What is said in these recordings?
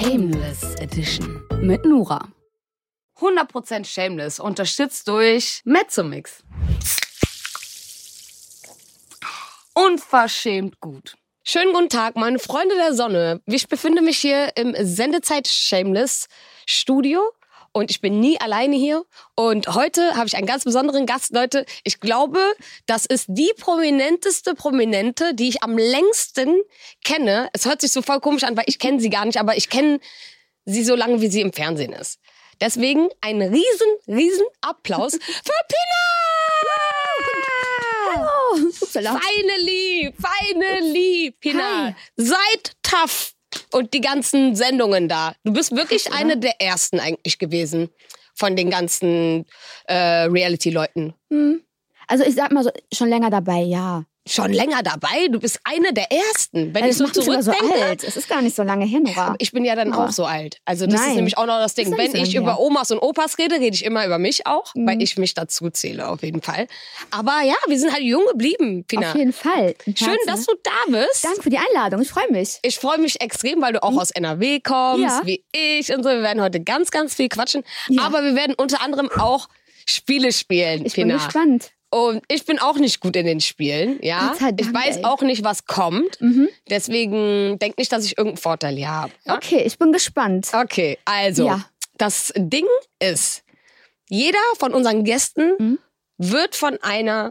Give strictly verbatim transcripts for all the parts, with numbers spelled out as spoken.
Shameless Edition mit Nora. hundert Prozent Shameless, unterstützt durch Mezzomix. Unverschämt gut. Schönen guten Tag, meine Freunde der Sonne. Ich befinde mich hier im Sendezeit Shameless Studio und ich bin nie alleine hier. Und heute habe ich einen ganz besonderen Gast, Leute. Ich glaube, das ist die prominenteste Prominente, die ich am längsten kenne. Es hört sich so voll komisch an, weil ich kenne sie gar nicht, aber ich kenne sie so lange, wie sie im Fernsehen ist. Deswegen ein riesen, riesen Applaus für Pina! Hallo! Finally, finally, Pina. Hi. Seid tough und die ganzen Sendungen da. Du bist wirklich Krass, eine der ersten eigentlich gewesen von den ganzen äh, Reality-Leuten. Hm. Also ich sag mal so, schon länger dabei, ja. Schon länger dabei? Du bist eine der ersten. Wenn Also ich so das macht mich sogar so zurückdenke. alt. Es ist gar nicht so lange her, Nora. Ich bin ja dann Aber auch so alt. Also das Nein. ist nämlich auch noch das Ding. Das ist Wenn nicht so ich lange über her. Omas und Opas rede, rede ich immer über mich auch, Mhm. weil ich mich dazu zähle auf jeden Fall. Aber ja, wir sind halt jung geblieben, Pina. Auf jeden Fall. Im Schön, Herzen, dass ne? du da bist. Danke für die Einladung. Ich freue mich. Ich freue mich extrem, weil du auch aus N R W kommst, Ja. wie ich und so. Wir werden heute ganz, ganz viel quatschen. Ja. Aber wir werden unter anderem auch Spiele spielen, Ich Pina. bin gespannt. Und ich bin auch nicht gut in den Spielen, ja. Gott sei Dank, ich weiß ey. auch nicht, was kommt. Mhm. Deswegen denk nicht, dass ich irgendeinen Vorteil hier habe. Ja? Okay, ich bin gespannt. Okay, also, Ja. das Ding ist, jeder von unseren Gästen Mhm. wird von einer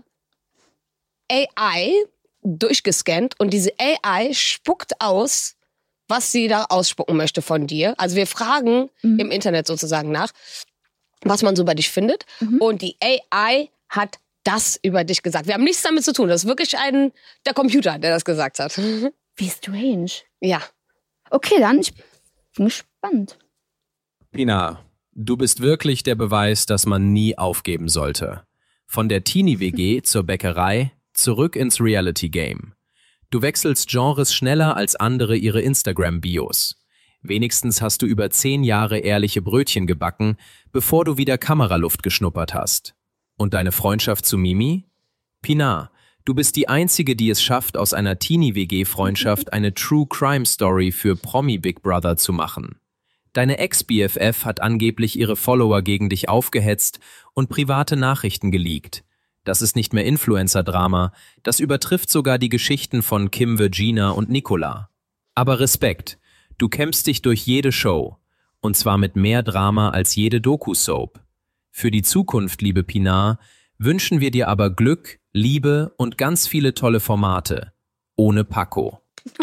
A I durchgescannt und diese A I spuckt aus, was sie da ausspucken möchte von dir. Also wir fragen Mhm. im Internet sozusagen nach, was man so bei dich findet. Mhm. Und die A I hat das über dich gesagt. Wir haben nichts damit zu tun. Das ist wirklich ein, der Computer, der das gesagt hat. Wie strange. Ja. Okay, dann, ich bin gespannt. Pina, du bist wirklich der Beweis, dass man nie aufgeben sollte. Von der Teenie-W G zur Bäckerei, zurück ins Reality-Game. Du wechselst Genres schneller als andere ihre Instagram-Bios. Wenigstens hast du über zehn Jahre ehrliche Brötchen gebacken, bevor du wieder Kameraluft geschnuppert hast. Und deine Freundschaft zu Mimi? Pina, du bist die Einzige, die es schafft, aus einer Teenie-W G-Freundschaft eine True-Crime-Story für Promi-Big Brother zu machen. Deine Ex-B F F hat angeblich ihre Follower gegen dich aufgehetzt und private Nachrichten geleakt. Das ist nicht mehr Influencer-Drama, das übertrifft sogar die Geschichten von Kim Virginia und Nicola. Aber Respekt, du kämpfst dich durch jede Show. Und zwar mit mehr Drama als jede Doku-Soap. Für die Zukunft, liebe Pinar, wünschen wir dir aber Glück, Liebe und ganz viele tolle Formate. Ohne Paco.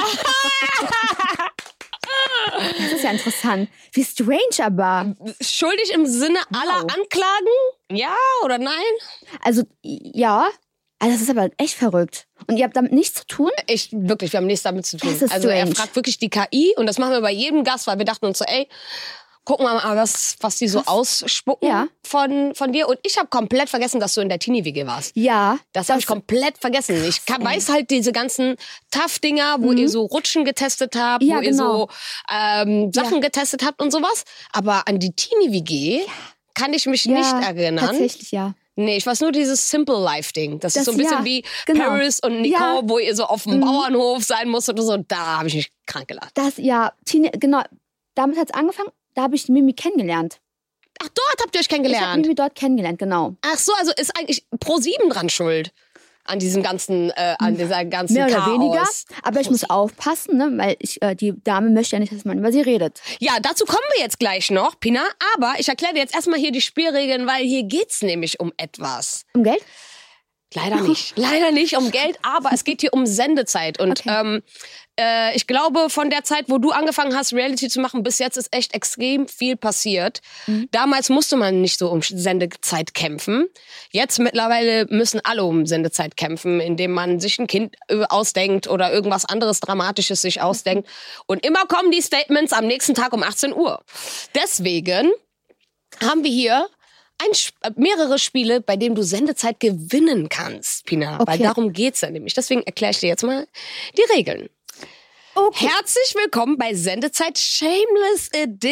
Das ist ja interessant. Wie strange aber. Schuldig im Sinne aller Wow. Anklagen? Ja oder nein? Also, ja. Also das ist aber echt verrückt. Und ihr habt damit nichts zu tun? Ich, wirklich, wir haben nichts damit zu tun. Das ist also er strange. fragt wirklich die K I und das machen wir bei jedem Gast, weil wir dachten uns so, ey, gucken wir mal, was, was die so Krass. ausspucken Ja. von, von dir. Und ich habe komplett vergessen, dass du in der Teenie-W G warst. Ja. Das habe ich komplett vergessen. Ich kann, weiß halt diese ganzen Tough-Dinger, wo Mhm. ihr so Rutschen getestet habt, Ja, wo ihr genau. so ähm, Sachen Ja. getestet habt und sowas. Aber an die Teenie-W G kann ich mich Ja, nicht erinnern. tatsächlich, ja. Nee, ich weiß nur dieses Simple Life Ding. Das, Das- ist so ein bisschen ja, wie genau. Paris und Nico, Ja. wo ihr so auf dem Mhm. Bauernhof sein musstet und so. Da habe ich mich krank gelacht. Das, ja, Teenie, genau, damit hat es angefangen. Da habe ich die Mimi kennengelernt. Ach, dort habt ihr euch Ich habe kennengelernt. Mimi dort kennengelernt, genau. Ach so, also ist eigentlich ProSieben dran schuld an diesem ganzen, äh, an dieser ganzen Mehr oder Chaos. weniger. Aber ich muss aufpassen, ne, weil ich, äh, die Dame möchte ja nicht, dass man über sie redet. Ja, dazu kommen wir jetzt gleich noch, Pina. Aber ich erkläre dir jetzt erstmal hier die Spielregeln, weil hier geht's nämlich um etwas. Um Geld? Leider nicht. Leider nicht um Geld, aber es geht hier um Sendezeit. Und Okay. ähm, äh, ich glaube, von der Zeit, wo du angefangen hast, Reality zu machen, bis jetzt ist echt extrem viel passiert. Mhm. Damals musste man nicht so um Sendezeit kämpfen. Jetzt mittlerweile müssen alle um Sendezeit kämpfen, indem man sich ein Kind äh, ausdenkt oder irgendwas anderes Dramatisches sich ausdenkt. Und immer kommen die Statements am nächsten Tag um achtzehn Uhr. Deswegen haben wir hier ein, Sp- äh, mehrere Spiele, bei denen du Sendezeit gewinnen kannst, Pina. Okay. Weil darum geht's ja nämlich. Deswegen erkläre ich dir jetzt mal die Regeln. Okay. Herzlich willkommen bei Sendezeit Shameless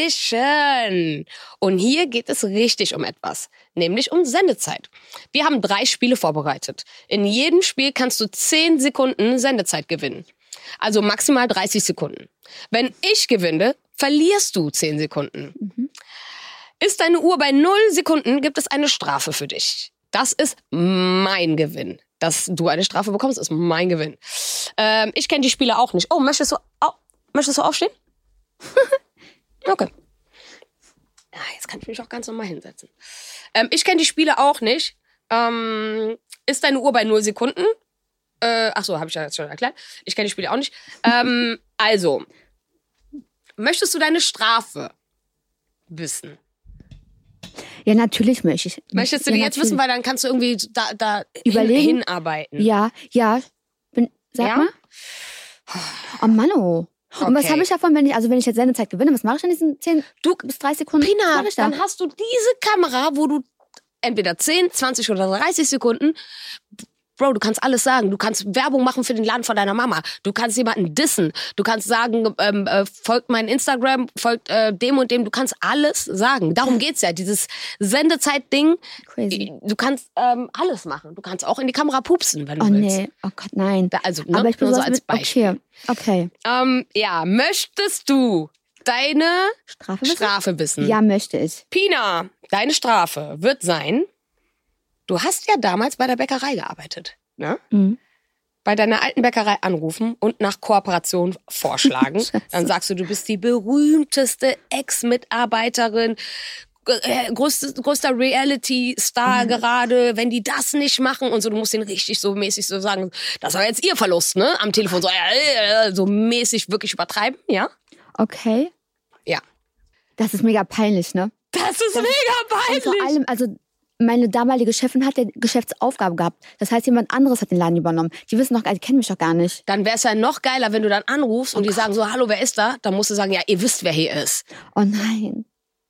Edition. Und hier geht es richtig um etwas, nämlich um Sendezeit. Wir haben drei Spiele vorbereitet. In jedem Spiel kannst du zehn Sekunden Sendezeit gewinnen. Also maximal dreißig Sekunden. Wenn ich gewinne, verlierst du zehn Sekunden. Mhm. Ist deine Uhr bei null Sekunden, gibt es eine Strafe für dich. Das ist mein Gewinn. Dass du eine Strafe bekommst, ist mein Gewinn. Ähm, ich kenne die Spiele auch nicht. Oh, möchtest du, oh, möchtest du aufstehen? Okay. Ja, jetzt kann ich mich auch ganz normal hinsetzen. Ähm, ich kenne die Spiele auch nicht. Ähm, ist deine Uhr bei null Sekunden? Äh, ach so, habe ich ja jetzt schon erklärt. Ich kenne die Spiele auch nicht. Ähm, also, möchtest du deine Strafe wissen? Ja, natürlich möchte ich. Möchtest du ja, die jetzt natürlich. wissen, weil dann kannst du irgendwie da, da Überlegen? hin, hinarbeiten. Ja, ja. Bin, sag Ja? mal. Oh Mann, oh. Und was Okay. habe ich davon, wenn ich, also wenn ich jetzt Sendezeit gewinne, was mache ich in diesen zehn Du- bis dreißig Sekunden? Was Pina, mache ich da? dann hast du diese Kamera, wo du entweder zehn, zwanzig oder dreißig Sekunden, Bro, du kannst alles sagen. Du kannst Werbung machen für den Laden von deiner Mama. Du kannst jemanden dissen. Du kannst sagen, ähm, äh, folgt mein Instagram, folgt äh, dem und dem. Du kannst alles sagen. Darum geht's ja. Dieses Sendezeit-Ding. Crazy. Du kannst ähm, alles machen. Du kannst auch in die Kamera pupsen, wenn du Oh willst. nee, oh Gott, nein. Da, also, ne? Aber ich bin Nur so sowas als mit, Beispiel. okay, okay. Ähm, ja, möchtest du deine Strafe wissen? Strafe wissen? Ja, möchte ich. Pina, deine Strafe wird sein, du hast ja damals bei der Bäckerei gearbeitet, ne? Mhm. Bei deiner alten Bäckerei anrufen und nach Kooperation vorschlagen. Scheiße. Dann sagst du, du bist die berühmteste Ex-Mitarbeiterin, äh, größte, größter Reality-Star Mhm. gerade, wenn die das nicht machen und so, du musst den richtig so mäßig so sagen, das war jetzt ihr Verlust, ne? Am Telefon so, äh, äh, so mäßig wirklich übertreiben, ja? Okay. Ja. Das ist mega peinlich, ne? Das ist mega Und peinlich. vor allem, also meine damalige Chefin hat ja Geschäftsaufgabe gehabt. Das heißt, jemand anderes hat den Laden übernommen. Die wissen doch, die kennen mich doch gar nicht. Dann wäre es ja noch geiler, wenn du dann anrufst und die sagen so, hallo, wer ist da? Dann musst du sagen, ja, ihr wisst, wer hier ist. Oh nein.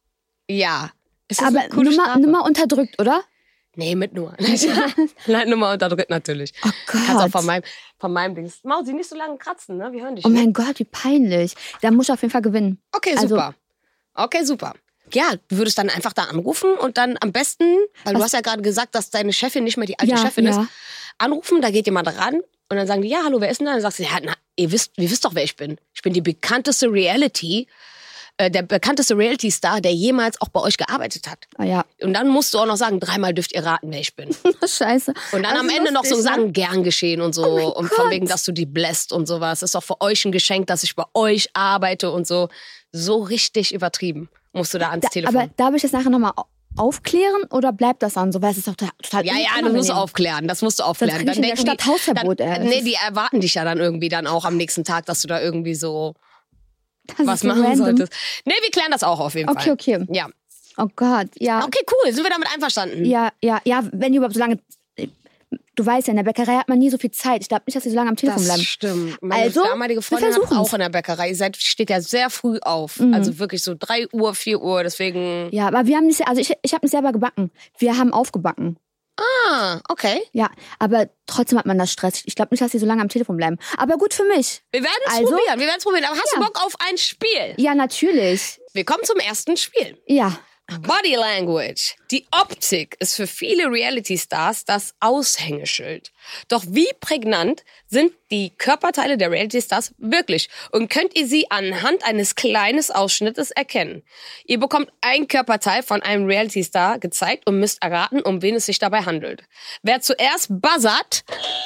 Ja. Ist das Aber eine coole Nummer, Strafe? Nummer unterdrückt, oder? Nee, mit nur. Nein, Nummer unterdrückt natürlich. Oh Kannst auch Gott. von meinem, von meinem Dings. Mausi, nicht so lange kratzen, ne? Wir hören dich. Oh ne? mein Gott, wie peinlich. Da muss ich auf jeden Fall gewinnen. Okay, Also- super. Okay, super. Ja, du würdest dann einfach da anrufen und dann am besten, weil du Was- hast ja gerade gesagt, dass deine Chefin nicht mehr die alte Ja, Chefin ja. ist, anrufen, da geht jemand ran und dann sagen die, ja, hallo, wer ist denn da? Dann sagst du, ja, na, ihr wisst, ihr wisst doch, wer ich bin. Ich bin die bekannteste Reality, äh, der bekannteste Reality-Star, der jemals auch bei euch gearbeitet hat. Oh ja. Und dann musst du auch noch sagen, dreimal dürft ihr raten, wer ich bin. Scheiße. Und dann Also am Ende noch so lustig, ne? sagen, gern geschehen und so. Oh mein und von Gott. wegen, dass du die bläst und sowas. Das ist doch für euch ein Geschenk, dass ich bei euch arbeite und so. So richtig übertrieben musst du da ans Da, Telefon. aber darf ich das nachher nochmal aufklären oder bleibt das dann so? Weil es ist doch total ja, ja, das unangenehm. musst du aufklären. Das musst du aufklären. krieg ich in der denken Stadt Hausverbot, dann, ey. Das Nee, ist- die erwarten dich ja dann irgendwie dann auch am nächsten Tag, dass du da irgendwie so Das was ist so machen random. solltest. Nee, wir klären das auch auf jeden Okay, Fall. okay. Ja. Oh Gott, ja. Okay, cool. Sind wir damit einverstanden? Ja, ja, ja, wenn die überhaupt so lange. Du weißt ja, in der Bäckerei hat man nie so viel Zeit. Ich glaube nicht, dass sie so lange am Telefon Das bleiben. stimmt. Meine Also, damalige wir Freundin hat versuchen's. auch in der Bäckerei. Ihr seid, steht ja sehr früh auf. Mhm. Also wirklich so drei Uhr, vier Uhr. Deswegen. Ja, aber wir haben nicht, also ich, ich habe nicht selber gebacken. Wir haben aufgebacken. Ah, okay. Ja, aber trotzdem hat man das Stress. Ich glaube nicht, dass sie so lange am Telefon bleiben. Aber gut für mich. Wir werden es Also? probieren. Wir werden es probieren. Aber hast Ja. du Bock auf ein Spiel? Ja, natürlich. Wir kommen zum ersten Spiel. Ja. Body Language. Die Optik ist für viele Reality-Stars das Aushängeschild. Doch wie prägnant sind die Körperteile der Reality-Stars wirklich? Und könnt ihr sie anhand eines kleinen Ausschnittes erkennen? Ihr bekommt ein Körperteil von einem Reality-Star gezeigt und müsst erraten, um wen es sich dabei handelt. Wer zuerst buzzert,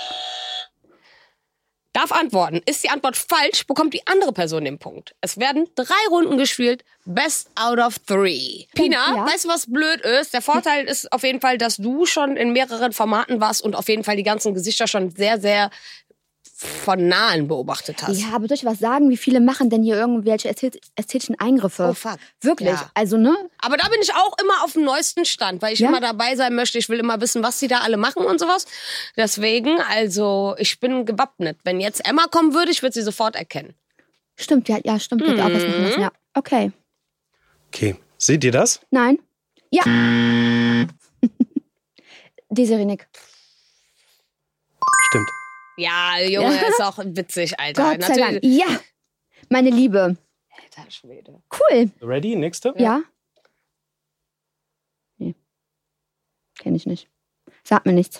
darf antworten. Ist die Antwort falsch, bekommt die andere Person den Punkt. Es werden drei Runden gespielt. Best out of three. Pina, Ja. weißt du, was blöd ist? Der Vorteil ist auf jeden Fall, dass du schon in mehreren Formaten warst und auf jeden Fall die ganzen Gesichter schon sehr, sehr von Nahen beobachtet hast. Ja, aber soll ich was sagen? Wie viele machen denn hier irgendwelche ästhet- ästhetischen Eingriffe? Oh, fuck. Wirklich? Ja. Also, ne? Aber da bin ich auch immer auf dem neuesten Stand, weil ich Ja? immer dabei sein möchte. Ich will immer wissen, was die da alle machen und sowas. Deswegen, also, ich bin gewappnet. Wenn jetzt Emma kommen würde, ich würde sie sofort erkennen. Stimmt, ja, ja, stimmt. Wird auch was machen Mhm. lassen, ja. Okay. Okay, seht ihr das? Nein. Ja. Desiree Nick. Stimmt. Ja, Junge, Ja. ist auch witzig, Alter. Gott sei Dank. Ja. Meine Liebe. Alter Schwede. Cool. Ready? Nächste? Ja? Nee. Kenn ich nicht. Sag mir nichts.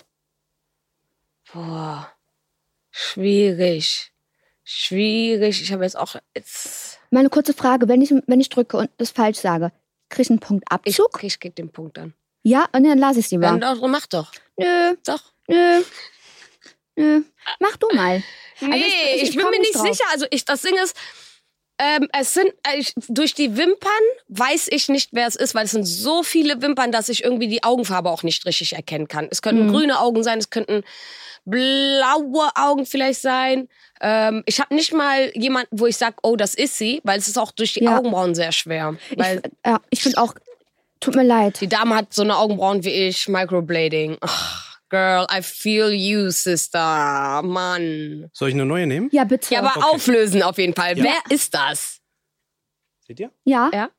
Boah. Schwierig. Schwierig. Ich habe jetzt auch. Jetzt Meine kurze Frage, wenn ich, wenn ich drücke und das falsch sage, krieg ich einen Punkt Ich, Abzug? ich gebe den Punkt dann. Ja, und dann lasse ich es lieber. Dann doch, mach doch. Nö, Doch. nö, nö. Mach du mal. Nee, Also ich, ich bin komm mir nicht drauf. sicher. Also ich, das Ding ist, ähm, es sind äh, ich, durch die Wimpern weiß ich nicht, wer es ist, weil es sind so viele Wimpern, dass ich irgendwie die Augenfarbe auch nicht richtig erkennen kann. Es könnten Mhm. grüne Augen sein, es könnten blaue Augen vielleicht sein. Ähm, ich habe nicht mal jemanden, wo ich sage, oh, das ist sie, weil es ist auch durch die Ja. Augenbrauen sehr schwer. Weil Ich, ja, ich finde auch, tut mir leid. die Dame hat so eine Augenbrauen wie ich, Microblading. Ach, girl, I feel you, sister. Mann. Soll ich eine neue nehmen? Ja, bitte. Ja, aber Okay. auflösen auf jeden Fall. Ja. Wer ist das? Seht ihr? Ja? Ja.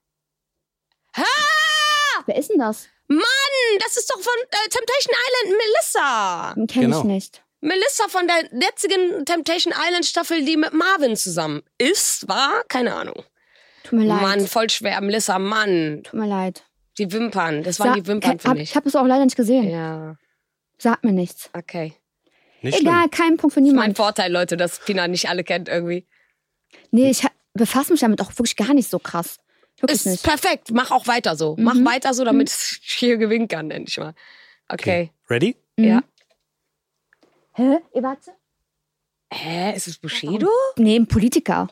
Wer ist denn das? Mann, das ist doch von äh, Temptation Island Melissa. Den kenne Genau. ich nicht. Melissa von der jetzigen Temptation Island Staffel, die mit Marvin zusammen ist, war? Keine Ahnung. Tut mir leid. Mann, voll schwer. Melissa, Mann. Tut mir leid. Die Wimpern, das waren Sa- die Wimpern hab, für mich. Ich habe es auch leider nicht gesehen. Ja, Sag mir nichts. okay. Nicht Egal, kein Punkt für Mein niemanden. Vorteil, Leute, dass Pina nicht alle kennt irgendwie. Nee, ich ha- befasse mich damit auch wirklich gar nicht so krass. Wirklich Ist nicht. perfekt. Mach auch weiter so. Mach weiter so, damit ich hier gewinnen kann, endlich mal. Okay. Okay. Ready? Ja. Hä? Ihr warte? Hä, ist es Bushido? Nee, ein Politiker.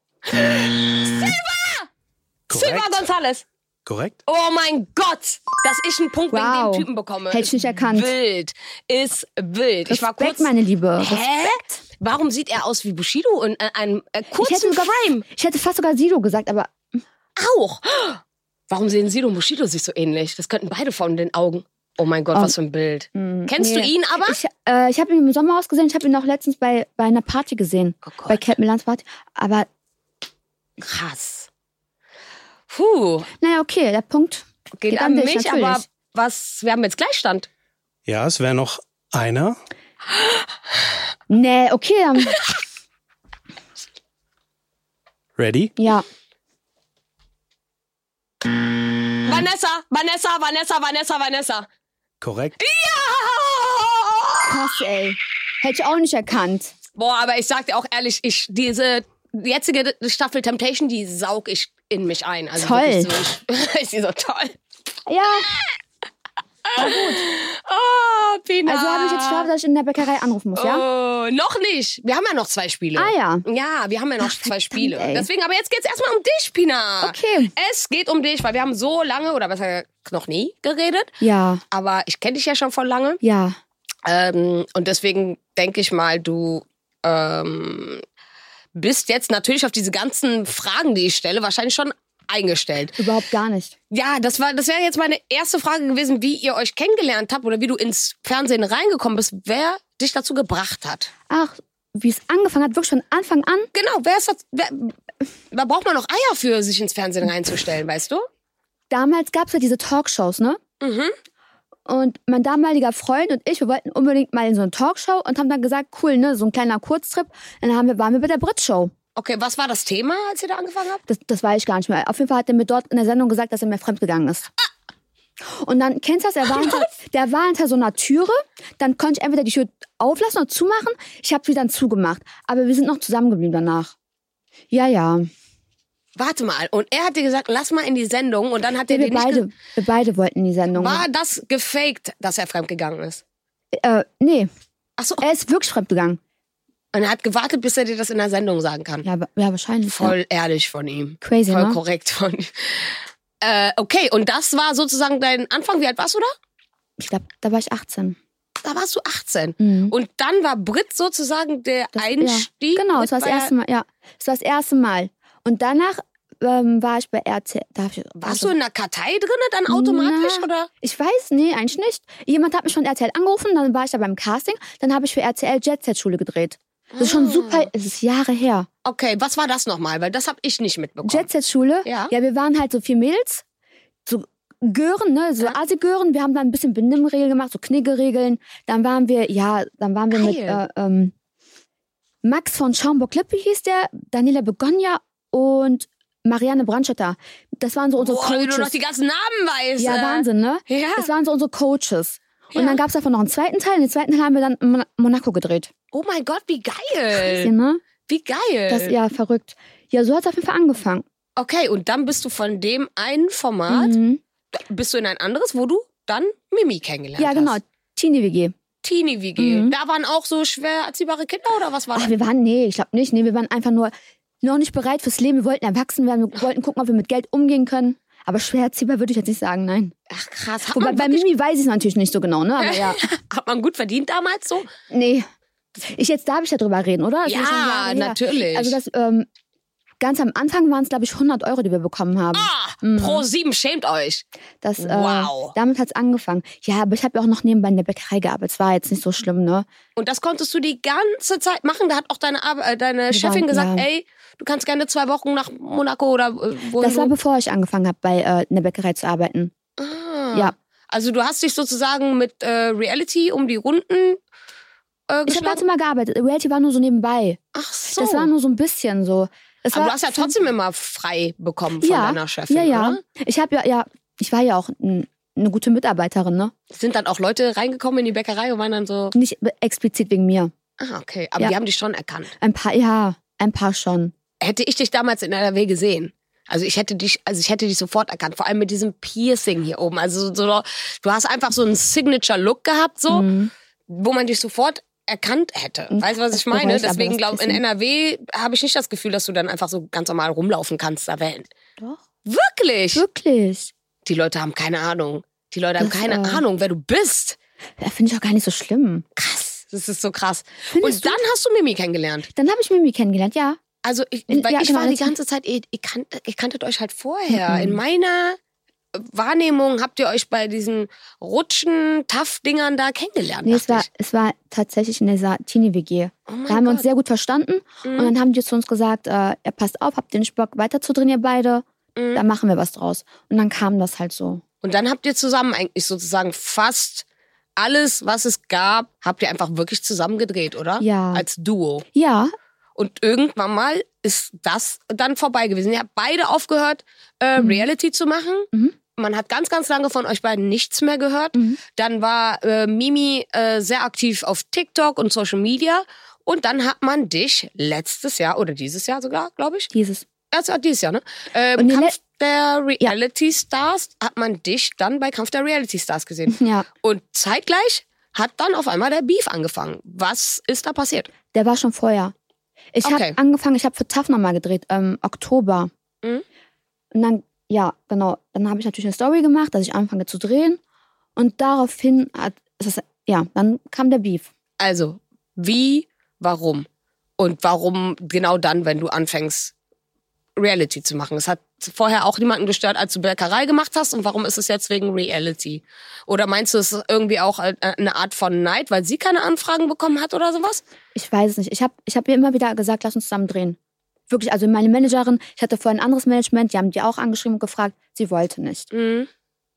Silva Korrekt. González. Korrekt. Oh mein Gott, dass ich einen Punkt Wow. wegen dem Typen bekomme. Hätte ich nicht erkannt. Wild. Ist wild. Ich war Respekt, kurz. meine Liebe. Hä? Respekt. Warum sieht er aus wie Bushido in äh, einem äh, Ich hätte, kurzen sogar, Frame? ich hätte fast sogar Sido gesagt, aber Auch. Warum sehen Sido und Bushido sich so ähnlich? Das könnten beide von den Augen. Oh mein Gott, Oh. was für ein Bild. mh, Kennst nee. du ihn aber? Ich, äh, ich habe ihn im Sommerhaus gesehen. Ich habe ihn auch letztens bei, bei einer Party gesehen. Oh Gott. Bei Cat Milans Party. Aber Krass. Puh. naja, okay, der Punkt Geht, geht an an dich, mich, natürlich. aber was, wir haben jetzt Gleichstand. Ja, es wäre noch einer. Nee, okay, dann, Ready? ja. Vanessa, Vanessa, Vanessa, Vanessa, Vanessa. Korrekt. Krass, ey. Hätte ich auch nicht erkannt. Boah, aber ich sag dir auch ehrlich, ich, diese jetzige Staffel Temptation, die saug ich in mich ein. Also Toll. wirklich So, ich, ich sie so toll. Ja, Oh, Pina. also habe ich jetzt schade, dass ich in der Bäckerei anrufen muss, ja? Oh, noch nicht. Wir haben ja noch zwei Spiele. Ah ja. Ja, wir haben ja noch zwei verdammt, Spiele. ey. Deswegen, aber jetzt geht's erstmal um dich, Pina. Okay. Es geht um dich, weil wir haben so lange, oder besser gesagt, noch nie geredet. Ja, Aber ich kenne dich ja schon von lange. ja. Ähm, und deswegen denke ich mal, du ähm, bist jetzt natürlich auf diese ganzen Fragen, die ich stelle, wahrscheinlich schon eingestellt. Überhaupt gar nicht. Ja, das war, das wäre jetzt meine erste Frage gewesen, wie ihr euch kennengelernt habt oder wie du ins Fernsehen reingekommen bist, wer dich dazu gebracht hat. Ach, wie es angefangen hat, wirklich von Anfang an. Genau, wer ist das? Wer, da braucht man noch Eier für, sich ins Fernsehen reinzustellen, weißt du? Damals gab es ja diese Talkshows, ne? Mhm. Und mein damaliger Freund und ich, wir wollten unbedingt mal in so eine Talkshow und haben dann gesagt, cool, ne, so ein kleiner Kurztrip. Dann haben wir, waren wir bei der Brit-Show. Okay, was war das Thema, als ihr da angefangen habt? Das, das weiß ich gar nicht mehr. Auf jeden Fall hat er mir dort in der Sendung gesagt, dass er mir fremdgegangen ist. Und dann, kennst du das? Er war hinter, der war hinter so einer Türe. Dann konnte ich entweder die Tür auflassen oder zumachen. Ich habe sie dann zugemacht. Aber wir sind noch zusammengeblieben danach. Ja, ja. Warte mal, und er hat dir gesagt, lass mal in die Sendung und dann hat er Wir dir nicht beide, ge- wir beide wollten in die Sendung. War das gefaked, dass er fremdgegangen ist? Äh, nee, Ach so, er ist wirklich fremdgegangen. und er hat gewartet, bis er dir das in der Sendung sagen kann. Ja, wa- ja wahrscheinlich. Voll ehrlich von ihm. Ja. Crazy, Voll ne? korrekt von ihm. Äh, okay, und das war sozusagen dein Anfang. Wie alt warst du da? Ich glaube, da war ich achtzehn. Da warst du achtzehn. Mhm. Und dann war Brit sozusagen der Das- Einstieg. Ja, genau, Brit das war das ja- erste Mal, ja. Das war das erste Mal. Und danach ähm, war ich bei R T L. Darf ich, Warst also, du in der Kartei drin dann automatisch? Na, Oder? Ich weiß, nee, eigentlich nicht. Jemand hat mich von R T L angerufen, dann war ich da beim Casting, dann habe ich für R T L Jet Set Schule gedreht. Das ist schon Ah. super, es ist Jahre her. Okay, was war das nochmal? Weil das habe ich nicht mitbekommen. Jet Set Schule, Ja. ja, wir waren halt so vier Mädels, so Gören, ne, so Ja. Asi-Gören. Wir haben dann ein bisschen Benimmregeln gemacht, so Kniggeregeln. Dann waren wir, ja, dann waren wir mit äh, Geil. ähm, Max von Schaumburg-Lippe hieß der, Daniela Begonia und Marianne Brandstetter. Das waren so unsere Boah, wie du Coaches. noch die ganzen Namen weißt. Ja, äh. Wahnsinn, ne? Ja. Das waren so unsere Coaches. Und Ja. dann gab es davon noch einen zweiten Teil. Den zweiten Teil haben wir dann in Mon- Monaco gedreht. Oh mein Gott, wie Ja, geil. ne? Wie geil. Das, ja, verrückt. Ja, so hat es auf jeden Fall angefangen. Okay, und dann bist du von dem einen Format, Mhm. bist du in ein anderes, wo du dann Mimi kennengelernt Ja, hast. genau. Teenie-W G. Teenie-W G. Mhm. Da waren auch so schwer erziehbare Kinder oder was war Ach, das? wir waren, nee, ich glaube nicht. Nee, wir waren einfach nur noch nicht bereit fürs Leben. Wir wollten erwachsen werden. Wir wollten gucken, ob wir mit Geld umgehen können. Aber schwer erziehbar würde ich jetzt nicht sagen, nein. Ach krass. Hat Wobei, man, bei wirklich, Mimi weiß ich es natürlich nicht so genau, ne? Aber ja, hat man gut verdient damals so? nee. Ich, jetzt darf ich ja drüber reden, oder? Das ist schon Ja, Jahre her. natürlich. Also das, ähm, ganz am Anfang waren es, glaube ich, hundert Euro, die wir bekommen haben. ah, Pro sieben, schämt euch. Das, äh, wow. Damit hat es angefangen. Ja, aber ich habe ja auch noch nebenbei in der Bäckerei gearbeitet. Es war jetzt nicht so schlimm, ne? Und das konntest du die ganze Zeit machen? Da hat auch deine, Arbe äh, deine Wir Chefin waren- gesagt, ja. ey, du kannst gerne zwei Wochen nach Monaco oder äh, wohin Das war du... bevor ich angefangen habe, bei äh, in der Bäckerei zu arbeiten. Ah. Ja. Also du hast dich sozusagen mit äh, Reality um die Runden äh, Ich habe geschlagen? ganz immer gearbeitet. Reality war nur so nebenbei. Ach so. Das war nur so ein bisschen so. Es Aber war du hast ja trotzdem immer frei bekommen von ja, deiner Chefin, ja, ja. oder? Ich habe ja, ja, ich war ja auch n- eine gute Mitarbeiterin, ne? Sind dann auch Leute reingekommen in die Bäckerei und waren dann so, Nicht explizit wegen mir. ah, okay, aber Ja. die haben dich schon erkannt. Ein paar, ja, ein paar schon. Hätte ich dich damals in N R W gesehen, also ich hätte dich, also ich hätte dich sofort erkannt, vor allem mit diesem Piercing hier oben. Also so, du hast einfach so einen Signature-Look gehabt, so, Mhm. wo man dich sofort erkannt hätte. Mhm. Weißt du, was Das ich meine? bereue ich aber, Deswegen das glaube in Piercing. N R W habe ich nicht das Gefühl, dass du dann einfach so ganz normal rumlaufen kannst. Da wären. Doch. Wirklich? Wirklich. Die Leute haben keine Ahnung. Die Leute haben Das, keine äh, Ahnung, wer du bist. Ja, finde ich auch gar nicht so schlimm. Krass. Das ist so krass. Findest Und dann hast du Mimi kennengelernt. Dann habe ich Mimi kennengelernt, ja. Also ich, In- weil ja, ich genau, war die das- ganze Zeit, ihr, ihr, kannt, ihr kanntet euch halt vorher. Mhm. In meiner Wahrnehmung habt ihr euch bei diesen Rutschen, Taff-Dingern da kennengelernt. Nee, es dachte war, ich. es war tatsächlich in dieser Teenie-W G. Oh mein Da haben wir uns Gott. sehr gut verstanden. Mhm. Und dann haben die zu uns gesagt, äh, ja, passt auf, habt den Bock weiterzudrehen, ihr beide. Mhm. Da machen wir was draus. Und dann kam das halt so. Und dann habt ihr zusammen eigentlich sozusagen fast alles, was es gab, habt ihr einfach wirklich zusammen gedreht, oder? Ja. Als Duo. Ja, Und irgendwann mal ist das dann vorbei gewesen. Ihr habt beide aufgehört, äh, Mhm. Reality zu machen. Mhm. Man hat ganz, ganz lange von euch beiden nichts mehr gehört. Mhm. Dann war äh, Mimi äh, sehr aktiv auf TikTok und Social Media. Und dann hat man dich letztes Jahr oder dieses Jahr sogar, glaube ich. dieses. Also dieses Jahr, ne? Ähm, Und die Kampf der Reality Stars hat man dich dann bei Kampf der Reality Stars gesehen. Ja, Und zeitgleich hat dann auf einmal der Beef angefangen. Was ist da passiert? der war schon vorher. Ich Okay. habe angefangen, ich habe für TAF nochmal gedreht, ähm, Oktober. Mhm. Und dann, ja, genau, dann habe ich natürlich eine Story gemacht, dass ich anfange zu drehen. Und daraufhin hat, ist das, ja, dann kam der Beef. Also, wie, warum? Und warum genau dann, wenn du anfängst, Reality zu machen? Es hat vorher auch niemanden gestört, als du Bäckerei gemacht hast. Und warum ist es jetzt wegen Reality? Oder meinst du, es ist irgendwie auch eine Art von Neid, weil sie keine Anfragen bekommen hat oder sowas? Ich weiß es nicht. Ich habe ich hab ihr immer wieder gesagt, lass uns zusammen drehen. Wirklich, also meine Managerin, ich hatte vorher ein anderes Management, die haben die auch angeschrieben und gefragt, sie wollte nicht. Mhm.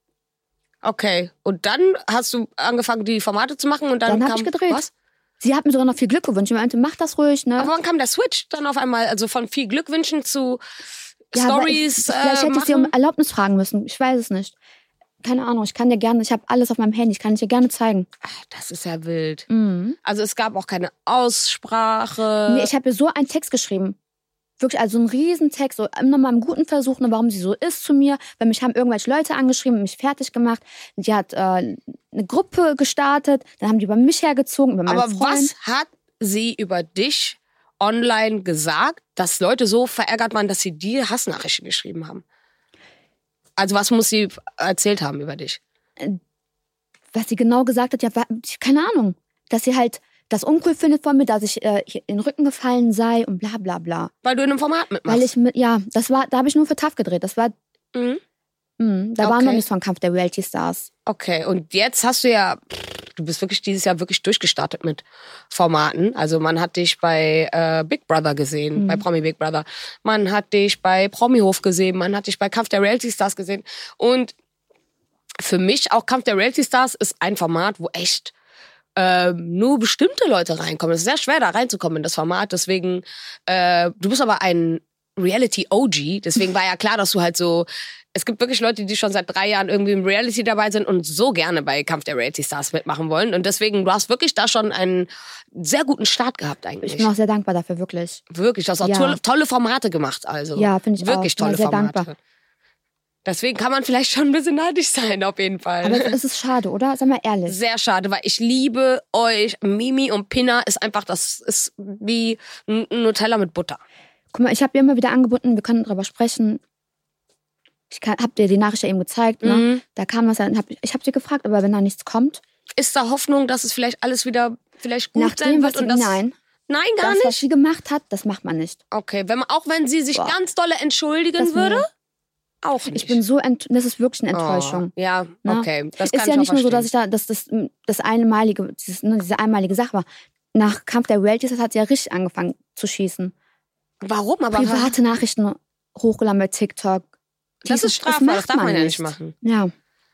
Okay. Und dann hast du angefangen, die Formate zu machen und dann, Dann hab kam ich gedreht. Was? Sie hat mir sogar noch viel Glück gewünscht. Sie meinte, mach das ruhig, ne? Aber wann kam der Switch dann auf einmal? Also von viel Glückwünschen zu Ja, aber Stories ich, vielleicht äh, hätte ich sie um machen? Erlaubnis fragen müssen. Ich weiß es nicht. Keine Ahnung, ich kann dir gerne, ich habe alles auf meinem Handy, ich kann dir gerne zeigen. Ach, das ist ja wild. Mhm. Also es gab auch keine Aussprache. Nee, ich habe ihr so einen Text geschrieben. Wirklich, also einen riesen Text, so immer mal einen guten Versuch, ne, warum sie so ist zu mir. Weil mich haben irgendwelche Leute angeschrieben, mich fertig gemacht. Die hat äh, eine Gruppe gestartet, dann haben die über mich hergezogen, über meinen Aber Freund. was hat sie über dich online gesagt, dass Leute so verärgert waren, dass sie dir Hassnachrichten geschrieben haben? Also was muss sie erzählt haben über dich? Was sie genau gesagt hat, ja, war, keine Ahnung. Dass sie halt das uncool findet von mir, dass ich äh, hier in den Rücken gefallen sei und bla bla bla. Weil du in einem Format mitmachst. Weil ich mit, ja, das war, da habe ich nur für TAF gedreht. Das war, Mhm. mh, da Okay. war noch nichts von Kampf der Reality Stars. Okay, und jetzt hast du ja, du bist wirklich dieses Jahr wirklich durchgestartet mit Formaten. Also man hat dich bei äh, Big Brother gesehen, Mhm. bei Promi Big Brother. Man hat dich bei Promihof gesehen, man hat dich bei Kampf der Reality Stars gesehen. Und für mich auch Kampf der Reality Stars ist ein Format, wo echt ähm, nur bestimmte Leute reinkommen. Es ist sehr schwer, da reinzukommen in das Format. Deswegen, äh, du bist aber ein Reality-O G. Deswegen war ja klar, dass du halt so Es gibt wirklich Leute, die schon seit drei Jahren irgendwie im Reality dabei sind und so gerne bei Kampf der Reality Stars mitmachen wollen. Und deswegen, du hast wirklich da schon einen sehr guten Start gehabt eigentlich. Ich bin auch sehr dankbar dafür, wirklich. Wirklich, du hast auch Ja. tolle, tolle Formate gemacht. Also Ja, finde ich wirklich auch. Bin tolle sehr Formate. dankbar. Deswegen kann man vielleicht schon ein bisschen neidisch sein, auf jeden Fall. Aber es ist schade, oder? Sag mal ehrlich. Sehr schade, weil ich liebe euch. Mimi und Pinna ist einfach, das ist wie ein Nutella mit Butter. Guck mal, ich habe dir immer wieder angeboten, wir können darüber sprechen. Ich kann, hab dir die Nachricht ja eben gezeigt, ne? Mhm. Da kam was, dann hab, ich habe dir gefragt, aber wenn da nichts kommt, Ist da Hoffnung, dass es vielleicht alles wieder vielleicht gut nach sein dem, wird? was sie, und das, nein, nein, gar das, nicht? was sie gemacht hat, das macht man nicht. Okay, wenn man, auch wenn sie sich Boah. ganz dolle entschuldigen Das würde? nee. Auch nicht. Ich bin so, ent das ist wirklich eine Enttäuschung. Oh, ja, Ne? okay. Das kann Ist ja ich nicht auch nur so, dass verstehen. ich da, dass das, das einmalige, dieses, ne, diese einmalige Sache war. Nach Kampf der Reality hat sie ja richtig angefangen zu schießen. Warum? Aber Private Nachrichten hochgeladen bei TikTok. das Dieses- ist strafbar, das, macht darf man man ja nicht machen. Ja.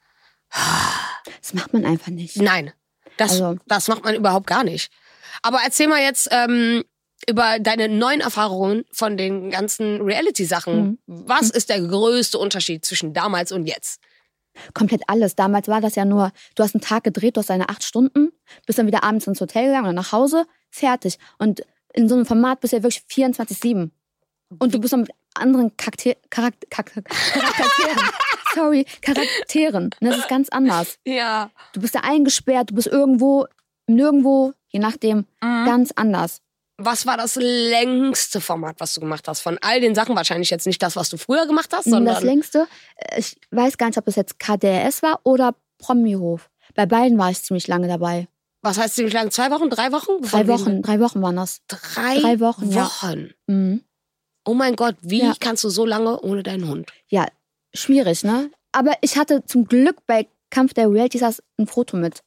Das macht man einfach nicht. Nein, das, Also- das macht man überhaupt gar nicht. Aber erzähl mal jetzt ähm, über deine neuen Erfahrungen von den ganzen Reality-Sachen. Mhm. Was ist der größte Unterschied zwischen damals und jetzt? Komplett alles. Damals war das ja nur, du hast einen Tag gedreht, du hast deine acht Stunden, bist dann wieder abends ins Hotel gegangen oder nach Hause, fertig. Und in so einem Format bist du ja wirklich vierundzwanzig sieben. Und du bist dann mit anderen Charakter Charakter Charakteren. Sorry, Charakteren. Und das ist ganz anders. Ja. Du bist da eingesperrt, du bist irgendwo, nirgendwo, je nachdem, ganz anders. Was war das längste Format, was du gemacht hast? Von all den Sachen wahrscheinlich jetzt nicht das, was du früher gemacht hast, sondern Das längste, äh, ich weiß gar nicht, ob das jetzt K D R S war oder Promihof. Bei beiden war ich ziemlich lange dabei. was heißt ziemlich lang? Zwei Wochen, drei Wochen? Drei Von Wochen, wem? drei Wochen waren das. Drei, Drei Wochen, ja. Wochen. Mhm. Oh mein Gott, wie Ja. kannst du so lange ohne deinen Hund? Ja, schwierig, ne? Aber ich hatte zum Glück bei Kampf der Reality Stars ein Foto mit.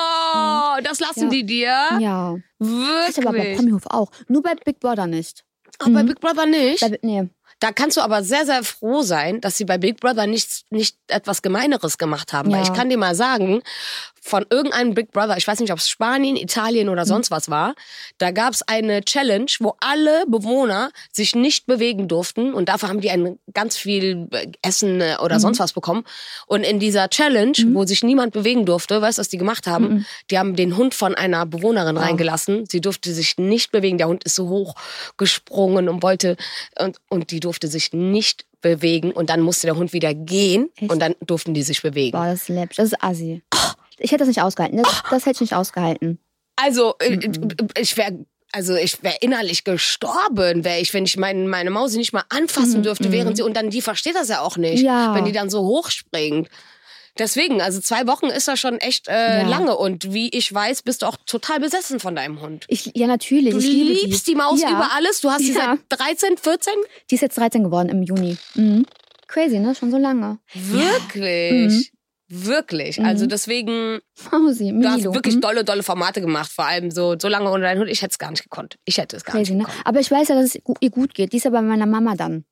Oh, das lassen Ja. die dir? Ja. Ich aber bei Wirklich? Promihof auch. Nur bei Big Brother nicht. Ach, bei Mhm. Big Brother nicht? Bei, nee. Da kannst du aber sehr, sehr froh sein, dass sie bei Big Brother nicht, nicht etwas Gemeineres gemacht haben. Weil Ja. ich kann dir mal sagen, von irgendeinem Big Brother, ich weiß nicht, ob es Spanien, Italien Mhm. oder sonst was war, da gab es eine Challenge, wo alle Bewohner sich nicht bewegen durften und dafür haben die ein ganz viel Essen äh, oder Mhm. sonst was bekommen. Und in dieser Challenge, wo sich niemand bewegen durfte, weißt du, was die gemacht haben? Mhm. Die haben den Hund von einer Bewohnerin Oh. reingelassen. Sie durfte sich nicht bewegen. Der Hund ist so hoch gesprungen und wollte, und, und die durfte sich nicht bewegen. Und dann musste der Hund wieder gehen Echt? und dann durften die sich bewegen. Boah, das ist läppisch. Das ist assi. Ich hätte das nicht ausgehalten. Das, das hätte ich nicht ausgehalten. Also, äh, Mhm. ich wäre also ich wäre innerlich gestorben, wäre ich, wenn ich mein, meine Maus nicht mal anfassen Mhm, dürfte, mhm. während sie, und dann die versteht das ja auch nicht, Ja. wenn die dann so hochspringt. Deswegen, also zwei Wochen ist das schon echt äh, Ja. lange. Und wie ich weiß, bist du auch total besessen von deinem Hund. Ich, ja, natürlich. Du ich liebe liebst die Maus ja. über alles. Du hast sie Ja. seit dreizehn, vierzehn? Die ist jetzt dreizehn geworden im Juni. Mhm. Crazy, ne? Schon so lange. Wirklich? Wirklich. Mhm. Also deswegen, Mausi, du hast Milo. wirklich Mhm. dolle, dolle Formate gemacht. Vor allem so, so lange ohne deinen Hund. Ich hätte es gar nicht gekonnt. Ich hätte es gar Crazy, nicht ne? gekonnt. Aber ich weiß ja, dass es gu- ihr gut geht. Die ist ja bei meiner Mama dann.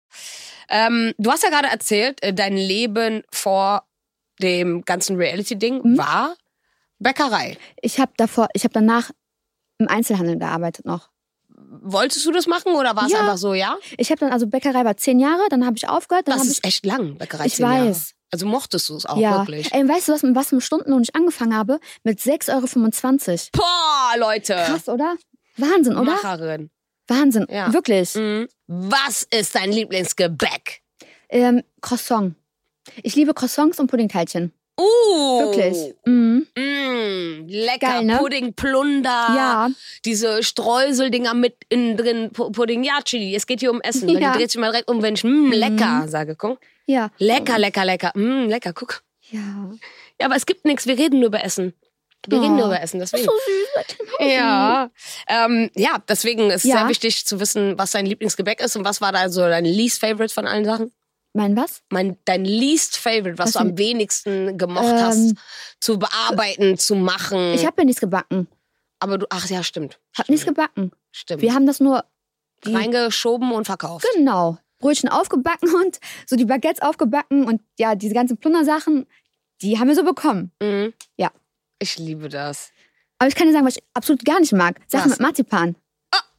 Ähm, du hast ja gerade erzählt, äh, dein Leben vor dem ganzen Reality-Ding Mhm. war Bäckerei. Ich habe davor, ich habe danach im Einzelhandel gearbeitet noch. Wolltest du das machen oder war es Ja. einfach so, ja? Ich habe dann, also Bäckerei war zehn Jahre, dann habe ich aufgehört. Dann Das habe ist ich, echt lang, Bäckerei. ich zehn Jahre. weiß. Also mochtest du es auch ja. wirklich? Ey, weißt du, was, mit was für einem Stundenlohn ich angefangen habe? Mit sechs Euro fünfundzwanzig. Boah, Leute. Krass, oder? Wahnsinn, oder? Macherin. Wahnsinn, Ja. wirklich. Mhm. Was ist dein Lieblingsgebäck? Ähm, Croissant. Ich liebe Croissants und Puddingteilchen. Uh. Wirklich. Mhm. Mm, lecker. Geil, ne? Puddingplunder. Ja. Diese Streuseldinger mit innen drin. Pu- Pudding, ja, Chili. Es geht hier um Essen. Weil Ja. Die dreht sich mal direkt um, wenn ich mm, lecker sage. Guck. Ja. Lecker, lecker, lecker. Mm, lecker, guck. Ja. Ja, aber es gibt nichts. Wir reden nur über Essen. Wir Oh. reden nur über Essen, deswegen. So süß. Ja. Ähm, ja, deswegen ist es Ja. sehr wichtig zu wissen, was dein Lieblingsgebäck ist und was war da so dein Least Favorite von allen Sachen? Mein was? Mein, dein Least Favorite, was, Was du am denn? wenigsten gemocht Ähm, hast, zu bearbeiten, zu machen. Ich habe ja nichts gebacken. aber du, ach ja, stimmt. Hab nichts gebacken. Stimmt. Wir haben das nur die, reingeschoben und verkauft. genau, Brötchen aufgebacken und so die Baguettes aufgebacken und ja, diese ganzen Plundersachen, die haben wir so bekommen. Mhm. Ja. Ich liebe das. Aber ich kann dir sagen, was ich absolut gar nicht mag. Sachen Was? mit Marzipan. Oh, bäh.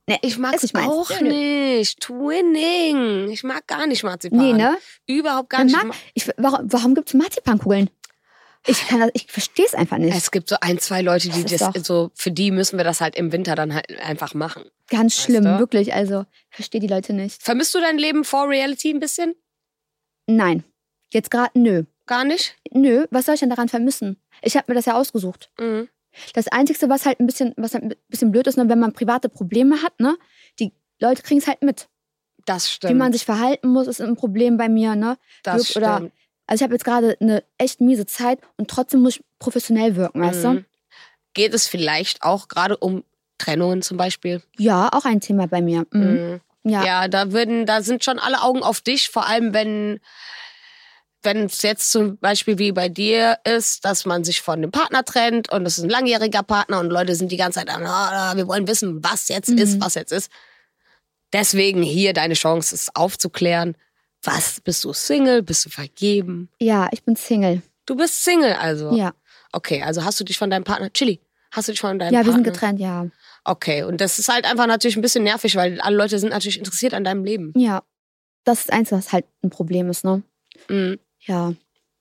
Nee, Ich mag ist es nicht meins. auch Nö, nö. nicht. Twinning. Ich mag gar nicht Marzipan. Nee, ne? Überhaupt gar Dann nicht. mag, ich, warum warum gibt es Marzipankugeln? Ich kann das, ich verstehe es einfach nicht. Es gibt so ein, zwei Leute, die Das ist das, doch- so, für die müssen wir das halt im Winter dann halt einfach machen. Ganz Weißt schlimm, du? wirklich. Also, ich verstehe die Leute nicht. Vermisst du dein Leben vor Reality ein bisschen? Nein. Jetzt gerade, nö. Gar nicht? Nö, was soll ich denn daran vermissen? Ich habe mir das ja ausgesucht. Mhm. Das Einzige, was halt ein bisschen, was halt ein bisschen blöd ist, ne, wenn man private Probleme hat, ne, die Leute kriegen es halt mit. Das stimmt. Wie man sich verhalten muss, ist ein Problem bei mir, ne? das Glück oder- stimmt. Also ich habe jetzt gerade eine echt miese Zeit und trotzdem muss ich professionell wirken, weißt du? Mhm. Geht es vielleicht auch gerade um Trennungen zum Beispiel? Ja, auch ein Thema bei mir. Mhm. Mhm. Ja. Ja, da würden, da sind schon alle Augen auf dich, vor allem wenn wenn es jetzt zum Beispiel wie bei dir ist, dass man sich von dem Partner trennt und es ist ein langjähriger Partner und Leute sind die ganze Zeit, ah, wir wollen wissen, was jetzt Mhm. ist, was jetzt ist. Deswegen hier deine Chance ist aufzuklären, was, bist du Single, bist du vergeben? Ja, ich bin Single. Du bist Single also? Ja. Okay, also hast du dich von deinem Partner, Chili, hast du dich von deinem Ja, Partner? wir sind getrennt, ja. Okay, und das ist halt einfach natürlich ein bisschen nervig, weil alle Leute sind natürlich interessiert an deinem Leben. Ja. Das ist das Einzige, was halt ein Problem ist, ne? Mhm. Ja.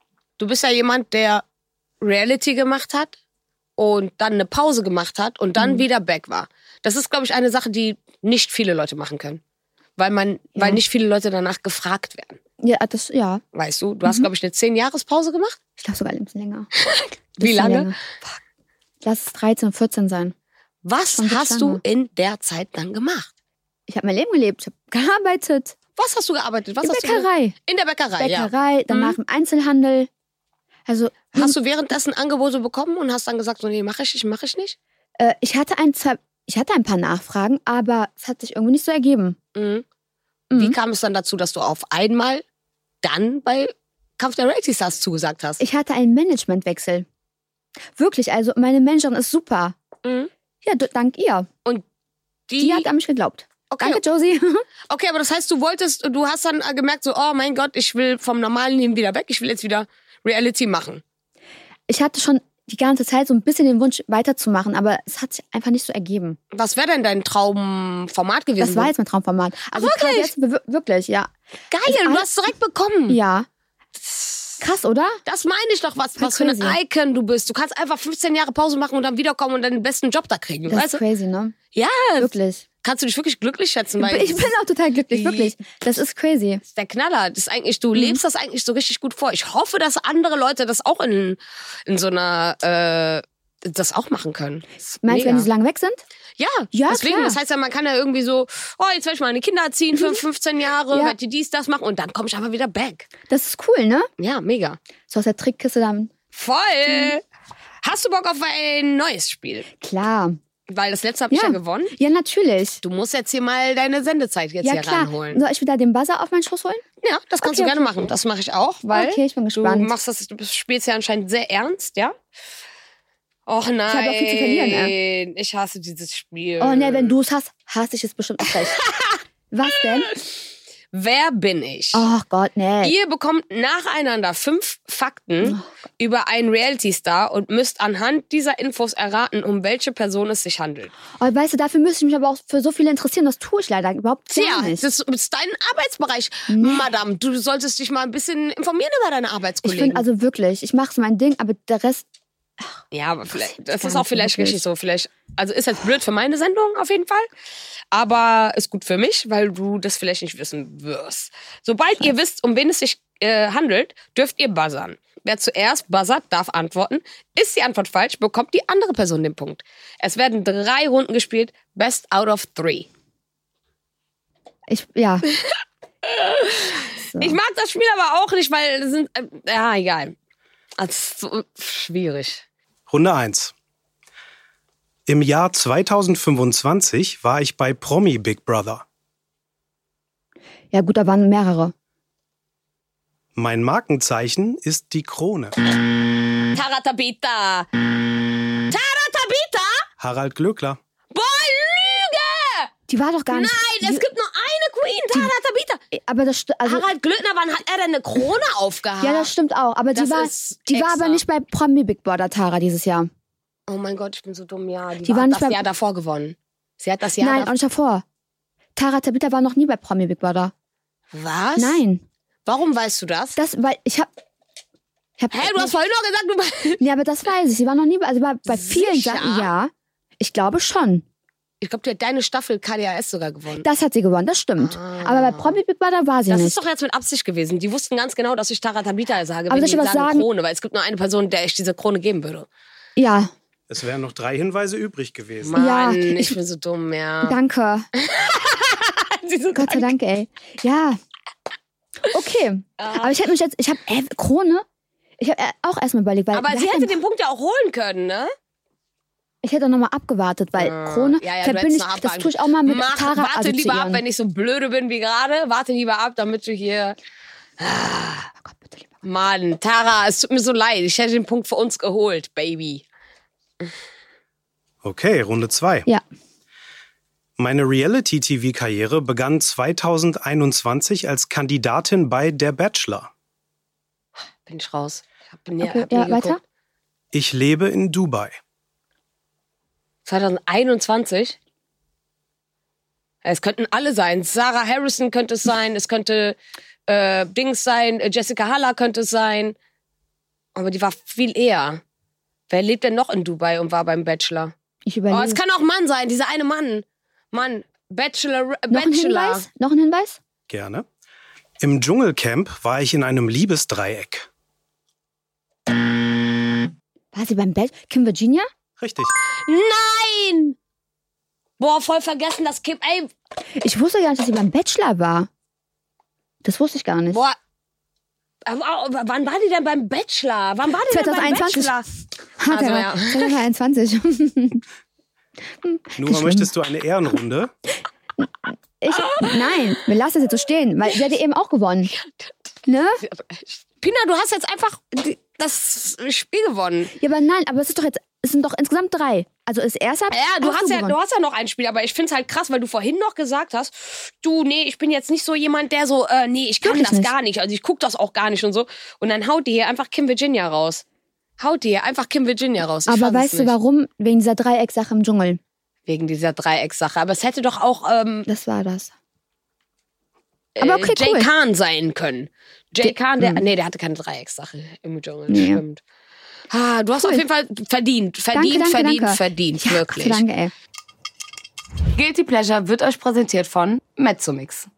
Du bist ja jemand, der Reality gemacht hat und dann eine Pause gemacht hat und dann Mhm. wieder back war. Das ist, glaube ich, eine Sache, die nicht viele Leute machen können. Weil man, Ja. weil nicht viele Leute danach gefragt werden. Ja, das, ja. Weißt du? Du hast, Mhm. glaube ich, eine zehn-Jahres-Pause gemacht? Ich glaube sogar ein bisschen länger. Wie Bisschen lange? länger. Fuck. Lass es dreizehn, vierzehn sein. Was Schon wirklich hast du lange. in der Zeit dann gemacht? Ich habe mein Leben gelebt. Ich habe gearbeitet. Was hast du gearbeitet? Was In hast Du Bäckerei. ge- in der Bäckerei, ja. Bäckerei, danach im Einzelhandel. Also, Hast du währenddessen Angebote bekommen und hast dann gesagt, so, nee, mach ich nicht, mach ich nicht? äh, ich hatte ein, zwei, ich hatte ein paar Nachfragen, aber es hat sich irgendwie nicht so ergeben. Mhm. Mhm. Wie kam es dann dazu, dass du auf einmal dann bei Kampf der Reality Stars zugesagt hast? Ich hatte einen Managementwechsel. Wirklich, also meine Managerin ist super. Mhm. Ja, d- dank ihr. Die, Die hat an mich geglaubt. okay, Danke, Josie. okay, aber das heißt, du wolltest, du hast dann gemerkt, so, oh mein Gott, ich will vom normalen Leben wieder weg, ich will jetzt wieder Reality machen. Ich hatte schon die ganze Zeit so ein bisschen den Wunsch weiterzumachen, aber es hat sich einfach nicht so ergeben. Was wäre denn dein Traumformat gewesen? Das war jetzt mein Traumformat. Also gerade wirklich? jetzt wir- wirklich, ja. geil, ist du alles- hast direkt bekommen. Ja. Krass, oder? Das meine ich doch, was, Voll was für ein crazy. Icon du bist. Du kannst einfach fünfzehn Jahre Pause machen und dann wiederkommen und deinen besten Job da kriegen. Das weißt ist du? crazy, ne? Ja, Wirklich. kannst du dich wirklich glücklich schätzen, weil Ich bin auch total glücklich, wirklich. Das ist crazy. das ist der Knaller. Das ist eigentlich, du Mhm. lebst das eigentlich so richtig gut vor. Ich hoffe, dass andere Leute das auch in, in so einer, äh, das auch machen können. Das ist Meinst du, mega. wenn die so lange weg sind? Ja, Ja, deswegen, klar. das heißt ja, man kann ja irgendwie so, oh, jetzt werde ich meine Kinder erziehen für fünfzehn Jahre, Ja. werde die dies, das machen und dann komme ich einfach wieder back. Das ist cool, ne? Ja, mega. So aus der Trickkiste dann. Voll. Hast du Bock auf ein neues Spiel? Klar. Weil das letzte habe ich Ja. ja gewonnen. Ja, natürlich. Du musst jetzt hier mal deine Sendezeit jetzt Ja, hier klar. ranholen. Soll ich wieder den Buzzer auf meinen Schoß holen? Ja, das kannst Okay, du gerne okay. machen. Das mache ich auch, weil Okay, ich bin du gespannt. machst das, du spielst ja anscheinend sehr ernst, ja? Och nein. hab auch viel zu verlieren, ne? Ich hasse dieses Spiel. Oh ne, wenn du es hast, hasse ich es bestimmt auch gleich. Was denn? Wer bin ich? Oh Gott, nee. Ihr bekommt nacheinander fünf Fakten über einen Reality-Star und müsst anhand dieser Infos erraten, um welche Person es sich handelt. Oh, weißt du, dafür müsste ich mich aber auch für so viele interessieren. Das tue ich leider überhaupt gar Tja, nicht. das ist dein Arbeitsbereich. Madame, du solltest dich mal ein bisschen informieren über deine Ich Arbeitskollegen. finde also wirklich, ich mache so mein Ding, aber der Rest, Ja, aber vielleicht, das gar ist auch nicht vielleicht wirklich. richtig so. Vielleicht, also ist jetzt blöd für meine Sendung auf jeden Fall, aber ist gut für mich, weil du das vielleicht nicht wissen wirst. Sobald ihr wisst, um wen es sich äh, handelt, dürft ihr buzzern. Wer zuerst buzzert, darf antworten. Ist die Antwort falsch, bekommt die andere Person den Punkt. Es werden drei Runden gespielt, best out of three. ich, ja. So. Ich mag das Spiel aber auch nicht, weil es sind, äh, ja, egal. Das ist so schwierig. Runde eins. Im Jahr zweitausendfünfundzwanzig war ich bei Promi Big Brother. Ja gut, da waren mehrere. Mein Markenzeichen ist die Krone. Taratabita. Taratabita? Harald Glöckler. Boah, Lüge! Die war doch gar nicht. Nein, es gibt nur eine Queen, Taratabita. Aber das st- also, Harald Glöckner, wann hat er denn eine Krone aufgehabt? ja, das stimmt auch. Aber die Das war, ist die war extra. aber nicht bei Promi Big Brother Tara dieses Jahr. Oh mein Gott, ich bin so dumm, ja. Die, Die war war nicht das bei- Jahr davor gewonnen. Sie hat das Jahr... Nein, da- auch nicht davor. Tara Tabita war noch nie bei Promi Big Brother. Was? Nein. Warum weißt du das? Das, weil ich hab... Ich hab Hä, du hast vorhin noch gesagt, du... Nee, aber das weiß ich. Sie war noch nie bei... Also bei, bei vielen Sicher? Sachen, ja. Ich glaube schon. Ich glaube, die hat deine Staffel K D A S sogar gewonnen. Das hat sie gewonnen, das stimmt. Ah. Aber bei Promi Big Brother war sie Das nicht. ist doch jetzt mit Absicht gewesen. Die wussten ganz genau, dass ich Tara Tabita sage, Aber wenn soll die ich was sagen sagen? Krone, weil es gibt nur eine Person, der ich diese Krone geben würde. Ja, Es wären noch drei Hinweise übrig gewesen. Mann, Ja, ich ich- bin so dumm, ja. danke. Sie so Gott sei Dank, ey. Ja. Okay. Ah. Aber ich hätte mich jetzt... Ich habe... Äh, Krone? Ich habe auch erstmal überlegt, weil... Aber wer sie hat hätte denn- den Punkt ja auch holen können, ne? Ich hätte nochmal abgewartet, weil Ah, Krone ja, ja, du verbinde ich... hättest noch Das abwarten. tue ich auch mal mit Mach, Tara warte lieber ab, assoziieren. wenn ich so blöde bin wie gerade. Warte lieber ab, damit du hier... Oh Gott, bitte lieber. Mann, Tara, es tut mir so leid. Ich hätte den Punkt für uns geholt, Baby. Okay, Runde zwei. Ja. Meine Reality-T V-Karriere begann zweitausendeinundzwanzig als Kandidatin bei Der Bachelor. Bin ich raus. Ich hab, bin, Okay, hab nie ja, geguckt. weiter? Ich lebe in Dubai. zwanzig einundzwanzig? Es könnten alle sein. Sarah Harrison könnte es sein. Es könnte äh, Dings sein. äh, Jessica Haller könnte es sein. Aber die war viel eher. Wer lebt denn noch in Dubai und war beim Bachelor? Ich Oh, überlege. es kann auch ein Mann sein. Dieser eine Mann. Mann. Bachelor. äh, Noch ein Bachelor. Hinweis? Noch ein Hinweis? Gerne. Im Dschungelcamp war ich in einem Liebesdreieck. War sie beim Bett? Kim Virginia? Richtig. Nein! Boah, voll vergessen, das Kim. Ey, Ich wusste gar nicht, dass sie beim Bachelor war. Das wusste ich gar nicht. boah. Aber, aber wann war die denn beim Bachelor? Wann war die zwanzig denn beim einundzwanzig. Bachelor? Ha, Also, der ja. war zwanzig einundzwanzig. Nora, möchtest du eine Ehrenrunde? Ich, nein, wir lassen das jetzt so stehen, weil sie hat ja eben auch gewonnen. Ne? Pina, du hast jetzt einfach die- das Spiel gewonnen. Ja, aber nein, aber es ist doch jetzt, es sind doch insgesamt drei. Also das erste hab- Ja, du hast hast ja, gewonnen. du hast ja noch ein Spiel, aber ich find's halt krass, weil du vorhin noch gesagt hast, du, nee, ich bin jetzt nicht so jemand, der so, äh, nee, ich kann Wirklich das nicht. gar nicht, also ich guck das auch gar nicht und so. Und dann haut die hier einfach Kim Virginia raus. Haut die hier einfach Kim Virginia raus. Ich Aber fass es weißt du nicht. warum? Wegen dieser Dreiecksache im Dschungel. Wegen dieser Dreieckssache. Aber es hätte doch auch ähm, Das war das. äh, Aber okay, Jay cool. Khan sein können. Jay Die- Khan, der, hm. nee, der hatte keine Dreieckssache im Dschungel, Nee. stimmt. Ah, du hast Cool. auf jeden Fall verdient, verdient, danke, danke, verdient, danke. verdient, Ja, wirklich. Gott sei Dank, ey. Guilty Pleasure wird euch präsentiert von Mezzomix.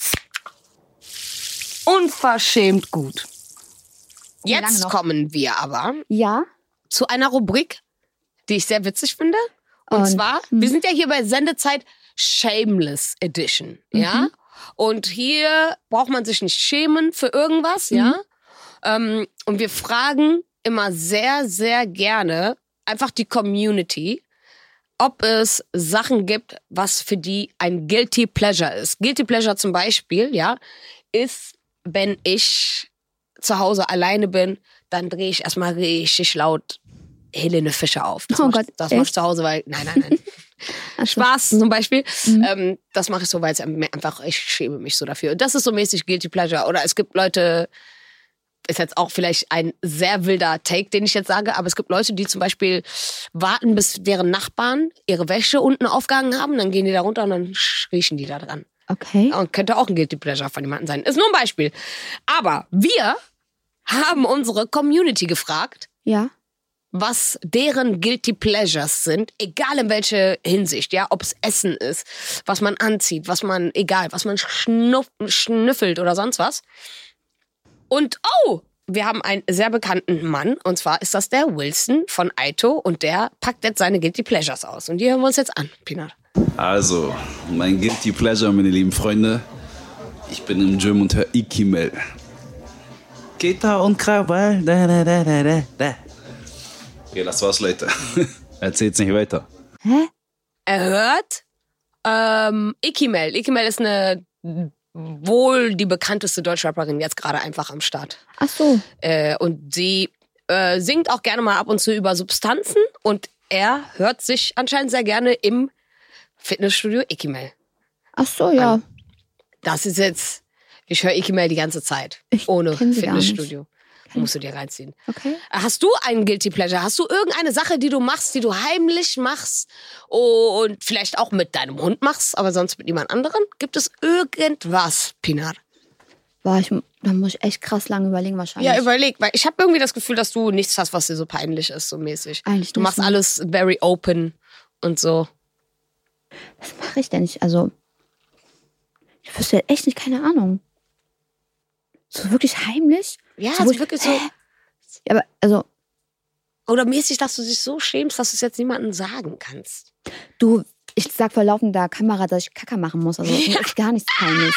Unverschämt gut. Wie lange Jetzt noch? kommen wir aber Ja? zu einer Rubrik, die ich sehr witzig finde. Und, Und- zwar, wir sind ja hier bei Sendezeit Shameless Edition, ja? Und hier braucht man sich nicht schämen für irgendwas, ja? Ähm, und wir fragen immer sehr, sehr gerne einfach die Community, ob es Sachen gibt, was für die ein Guilty Pleasure ist. Guilty Pleasure zum Beispiel, ja, ist, wenn ich zu Hause alleine bin, dann drehe ich erstmal richtig laut Helene Fischer auf. Das Oh mach ich, Gott, das mach ich echt? zu Hause, weil, nein, nein, nein. Ach so. Spaß zum Beispiel. Mhm. Ähm, das mache ich so, weil es einfach, ich schäme mich so dafür. Und das ist so mäßig Guilty Pleasure. Oder es gibt Leute, ist jetzt auch vielleicht ein sehr wilder Take, den ich jetzt sage, aber es gibt Leute, die zum Beispiel warten, bis deren Nachbarn ihre Wäsche unten aufgehangen haben, dann gehen die da runter und dann riechen die da dran. Okay. Und könnte auch ein Guilty Pleasure von jemandem sein. Ist nur ein Beispiel. Aber wir haben unsere Community gefragt, Ja. was deren Guilty Pleasures sind, egal in welche Hinsicht, ja, ob es Essen ist, was man anzieht, was man, egal, was man schnuff, schnüffelt oder sonst was. Und oh, wir haben einen sehr bekannten Mann, und zwar ist das der Wilson von Aito, und der packt jetzt seine Guilty Pleasures aus. Und die hören wir uns jetzt an, Peanut. Also, mein Guilty Pleasure, meine lieben Freunde. Ich bin im Gym und höre Ikimel. Keta und Krawall. Da, da, da, da, da, da. Okay, das war's, Leute. Erzählt's nicht weiter. Hä? Er hört ähm, Ikimel. Ikimel ist eine wohl die bekannteste Deutschrapperin jetzt gerade einfach am Start. Ach so. Äh, und sie äh, singt auch gerne mal ab und zu über Substanzen, und er hört sich anscheinend sehr gerne im Fitnessstudio Ikimel. Ach so, ja. Das ist jetzt, ich höre Ikimel die ganze Zeit, Ich ohne kenn sie gar nicht. Fitnessstudio. Kenn Okay. Musst du dir reinziehen. Okay. Hast du einen Guilty Pleasure? Hast du irgendeine Sache, die du machst, die du heimlich machst und vielleicht auch mit deinem Hund machst, aber sonst mit jemand anderem? Gibt es irgendwas, Pinar? Boah, ich, da muss ich echt krass lange überlegen wahrscheinlich. Ja, überleg, weil ich habe irgendwie das Gefühl, dass du nichts hast, was dir so peinlich ist, so mäßig. Eigentlich Du nicht, machst ne? alles very open und so. Was mache ich denn nicht? Also, ich wüsste echt nicht, keine Ahnung. So wirklich heimlich? Ja, so, wo also ich- wirklich so. Hä? Ja, aber, also, Oder mäßig, dass du dich so schämst, dass du es jetzt niemandem sagen kannst. du, ich sag vor laufender Kamera, dass ich Kacker machen muss. Also, mir ist gar nichts peinlich.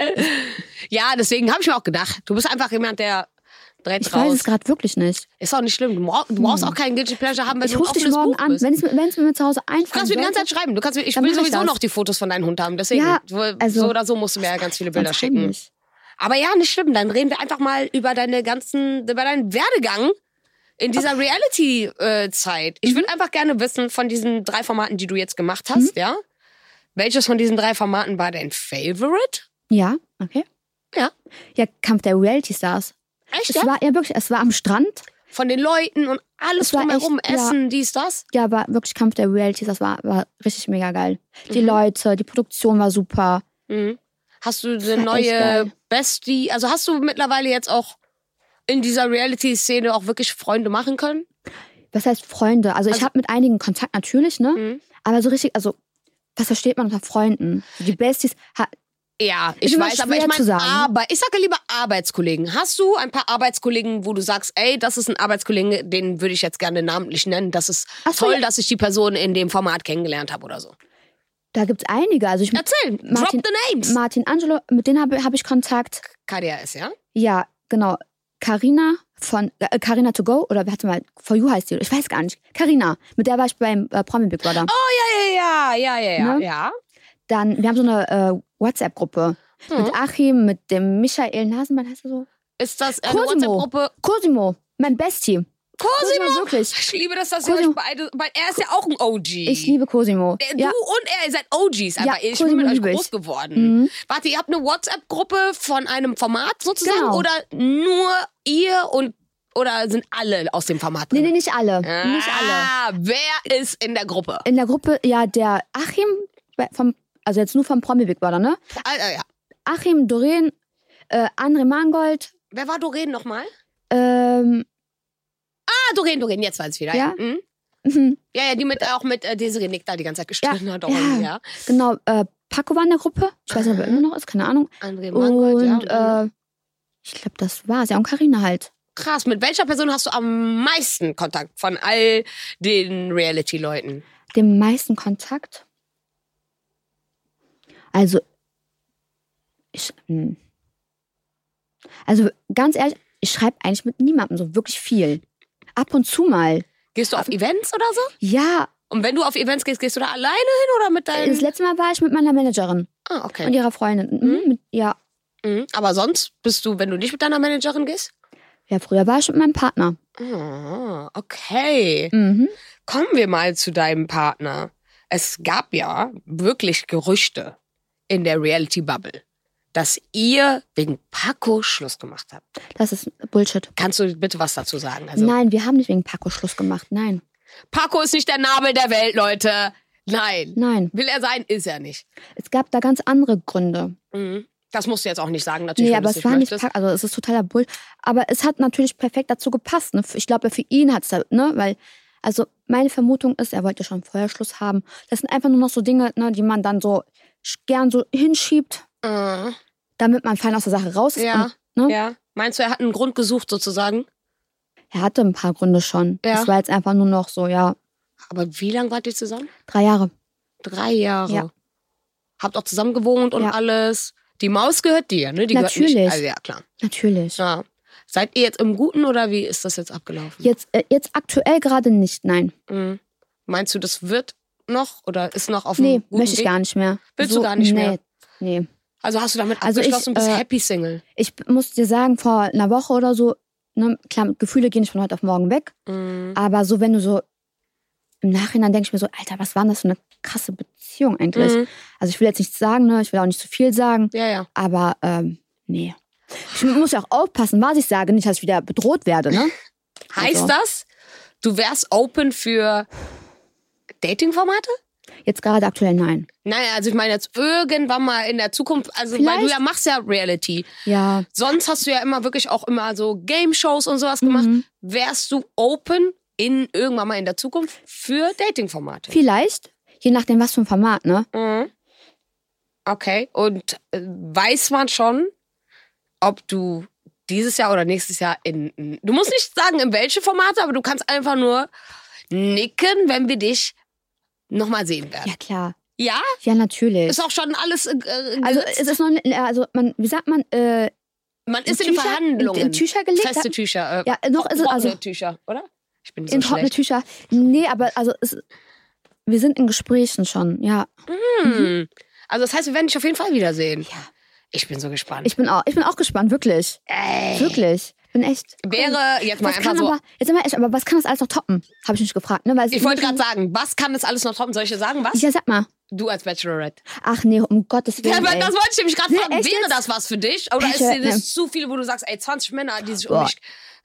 Ja, deswegen habe ich mir auch gedacht, du bist einfach jemand, der dreht Ich weiß raus. es gerade wirklich nicht. Ist auch nicht schlimm. Du brauchst, du brauchst auch keinen Guilty Pleasure haben, wenn Ich du ein rufe dich offenes morgen Buch an. bist. Wenn es mir- wenn es mir zu Hause Du einfällt. kannst mir die ganze Zeit schreiben. Du kannst, mir- ich Dann will mach ich sowieso das. noch die Fotos von deinem Hund haben. Deswegen, Ja, so, also- so oder so musst du mir ja ganz viele Bilder schicken. Heimlich. Aber ja, nicht schlimm. Dann reden wir einfach mal über deine ganzen, über deinen Werdegang in dieser Reality-Zeit. Ich würde einfach gerne wissen von diesen drei Formaten, die du jetzt gemacht hast, ja? Welches von diesen drei Formaten war dein Favorite? Ja, okay. Ja. Ja, Kampf der Reality Stars. Echt, Es ja? war ja wirklich, es war am Strand. Von den Leuten und alles Es war drumherum, echt, ja. Essen, dies, das. Ja, aber wirklich Kampf der Reality Stars war, war richtig mega geil. Die Mhm. Leute, die Produktion war super. Mhm. Hast du eine war echt neue geil. Bestie? Also hast du mittlerweile jetzt auch in dieser Reality-Szene auch wirklich Freunde machen können? Was heißt Freunde? Also, ich Also- habe mit einigen Kontakt natürlich, ne? Mhm. Aber so richtig, also, was versteht man unter Freunden? Die Besties, ha, Ja, ich Ist immer weiß, aber ich schwer zu meine, sagen. aber ich sage lieber Arbeitskollegen. Hast du ein paar Arbeitskollegen, wo du sagst, ey, das ist ein Arbeitskollege, den würde ich jetzt gerne namentlich nennen. Das ist Ach so, toll, ja. dass ich die Person in dem Format kennengelernt habe oder so. da gibt's einige. Also, ich, Erzähl, Martin- drop the names. Martin Angelo, mit denen habe hab ich Kontakt. K D S, ja? Ja, genau. Carina von äh, Carina to go oder warte mal, For You heißt die. Ich weiß gar nicht. Carina, mit der war ich beim äh, Promi Big Brother. Oh, ja, ja, ja, ja, ja, Ne? ja. Dann, wir haben so eine äh, WhatsApp-Gruppe Mhm. mit Achim, mit dem Michael Nasenbein, heißt er so? Ist das eine Cosimo. WhatsApp-Gruppe? Cosimo, mein Bestie. Cosimo? wirklich. Ich liebe das, dass ihr Cosimo. euch beide, weil er ist ja auch ein O G. Ich liebe Cosimo. Der- Ja, Du und er, ihr seid O Gs, aber Ja, ich Cosimo bin mit euch liebe ich. groß geworden. Mhm. Warte, ihr habt eine WhatsApp-Gruppe von einem Format sozusagen Genau. oder nur ihr und oder sind alle aus dem Format nee, drin? nee, nicht alle. Nicht alle. Ah, wer ist in der Gruppe? In der Gruppe, ja, der Achim, vom, also jetzt nur vom Promi Big Brother, ne? Ah, ah, ja. Achim, Doreen, äh, André Mangold, Wer war Doreen nochmal? ähm, Ah, Doreen, Doreen, jetzt weiß ich wieder. Ja? Mhm. mhm, Ja, ja, die mit auch mit äh, Desiree Nick da die ganze Zeit gestritten Ja, hat. Auch, ja. ja. genau, äh, Paco war in der Gruppe. Ich weiß nicht, ob er immer noch ist, keine Ahnung. André Mangold, Und ja. äh, ich glaube, das war's. Ja, und Carina halt. Krass, mit welcher Person hast du am meisten Kontakt von all den Reality-Leuten? Den meisten Kontakt. Also, ich, hm. also ganz ehrlich, ich schreibe eigentlich mit niemandem so wirklich viel. Ab und zu mal. Gehst du auf Events oder so? Ja, Und wenn du auf Events gehst, gehst du da alleine hin oder mit deinen... das letzte Mal war ich mit meiner Managerin Ah, und okay. ihrer Freundin. Mhm. Mit, ja. Mhm. Aber sonst bist du, wenn du nicht mit deiner Managerin gehst? ja, früher war ich mit meinem Partner. Ah, okay. Mhm. Kommen wir mal zu deinem Partner. Es gab ja wirklich Gerüchte in der Reality-Bubble, dass ihr wegen Paco Schluss gemacht habt. Das ist Bullshit. Kannst du bitte was dazu sagen? Also, Nein, wir haben nicht wegen Paco Schluss gemacht. Nein, Paco ist nicht der Nabel der Welt, Leute. Nein. nein. Will er sein, ist er nicht. Es gab da ganz andere Gründe. Mhm. Das musst du jetzt auch nicht sagen, natürlich, Nee, wenn aber du es war nicht möchtest. Paco, also es ist totaler Bull. Aber es hat natürlich perfekt dazu gepasst. Ne? Ich glaube, für ihn hat es da, ne, weil, also meine Vermutung ist, er wollte schon vorher Schluss haben. Das sind einfach nur noch so Dinge, ne, die man dann so sch- gern so hinschiebt, Mhm. damit man fein aus der Sache raus ist. Ja, Und, ne? ja. Meinst du, er hat einen Grund gesucht sozusagen? Er hatte ein paar Gründe schon. Ja. Es war jetzt einfach nur noch so, ja, Aber wie lange wart ihr zusammen? drei Jahre. Drei Jahre. Ja. Habt auch zusammen gewohnt und Ja. alles. Die Maus gehört dir, ne? Die Gehört Natürlich. nicht, also, ja, klar. Natürlich. Ja. Seid ihr jetzt im Guten oder wie ist das jetzt abgelaufen? Jetzt, äh, jetzt aktuell gerade nicht, nein. Mhm. Meinst du, das wird noch oder ist noch auf dem Nee, guten möchte ich Weg? gar nicht mehr. Willst du gar nicht nee, mehr? Nee. Also hast du damit Also ich, abgeschlossen, bist äh, happy Single? Ich muss dir sagen, vor einer Woche oder so, ne, klar, Gefühle gehen nicht von heute auf morgen weg. Mhm. Aber so, wenn du so im Nachhinein denke ich mir so, Alter, was war denn das für eine krasse Beziehung eigentlich? Mhm. Also ich will jetzt nichts sagen, ne? Ich will auch nicht zu viel sagen, Ja, ja. aber ähm, nee. Ich muss ja auch aufpassen, was ich sage, nicht, dass ich wieder bedroht werde, ne? Heißt Also. das, du wärst open für Dating-Formate? Jetzt gerade aktuell nein. Naja, also ich meine jetzt irgendwann mal in der Zukunft, also weil Vielleicht. du ja machst ja Reality. Ja. Sonst hast du ja immer wirklich auch immer so Game-Shows und sowas gemacht. Mhm. Wärst du open in irgendwann mal in der Zukunft für Dating-Formate? Vielleicht, je nachdem, was für ein Format, ne? Mhm. Okay, und äh, weiß man schon, ob du dieses Jahr oder nächstes Jahr in, in... Du musst nicht sagen, in welche Formate, aber du kannst einfach nur nicken, wenn wir dich nochmal sehen werden. Ja, klar. Ja? Ja, natürlich. Ist auch schon alles äh, Also gesetzt? es ist noch, ne- also man, wie sagt man, äh, Man ist in in, Tücher- Verhandlungen. in- in Tücher gelegt, Feste sagt- Tücher. Äh, ja, noch ist es also trockene Tücher, oder? Ich bin so in trockene schlecht. Tücher. Nee, aber also es, wir sind in Gesprächen schon, ja. Hm. Also das heißt, wir werden dich auf jeden Fall wiedersehen. Ja. Ich bin so gespannt. Ich bin auch, ich bin auch gespannt, wirklich. Ey. Wirklich. Bin echt. Wäre jetzt mal Was einfach kann so... aber, jetzt sag mal echt, aber was kann das alles noch toppen? Habe ich nicht gefragt, ne? Weil es Ich ist wollte nur- gerade sagen, was kann das alles noch toppen? Soll ich dir sagen, was? Ja, sag mal. Du als Bachelorette. Ach nee, um Gottes Willen. Ja, aber ey. das wollte ich nämlich gerade Nee, fragen. echt Wäre jetzt? das was für dich? Oder ist Bitte, dir das ne. zu viele, wo du sagst, ey, zwanzig Männer, die sich um Boah. mich...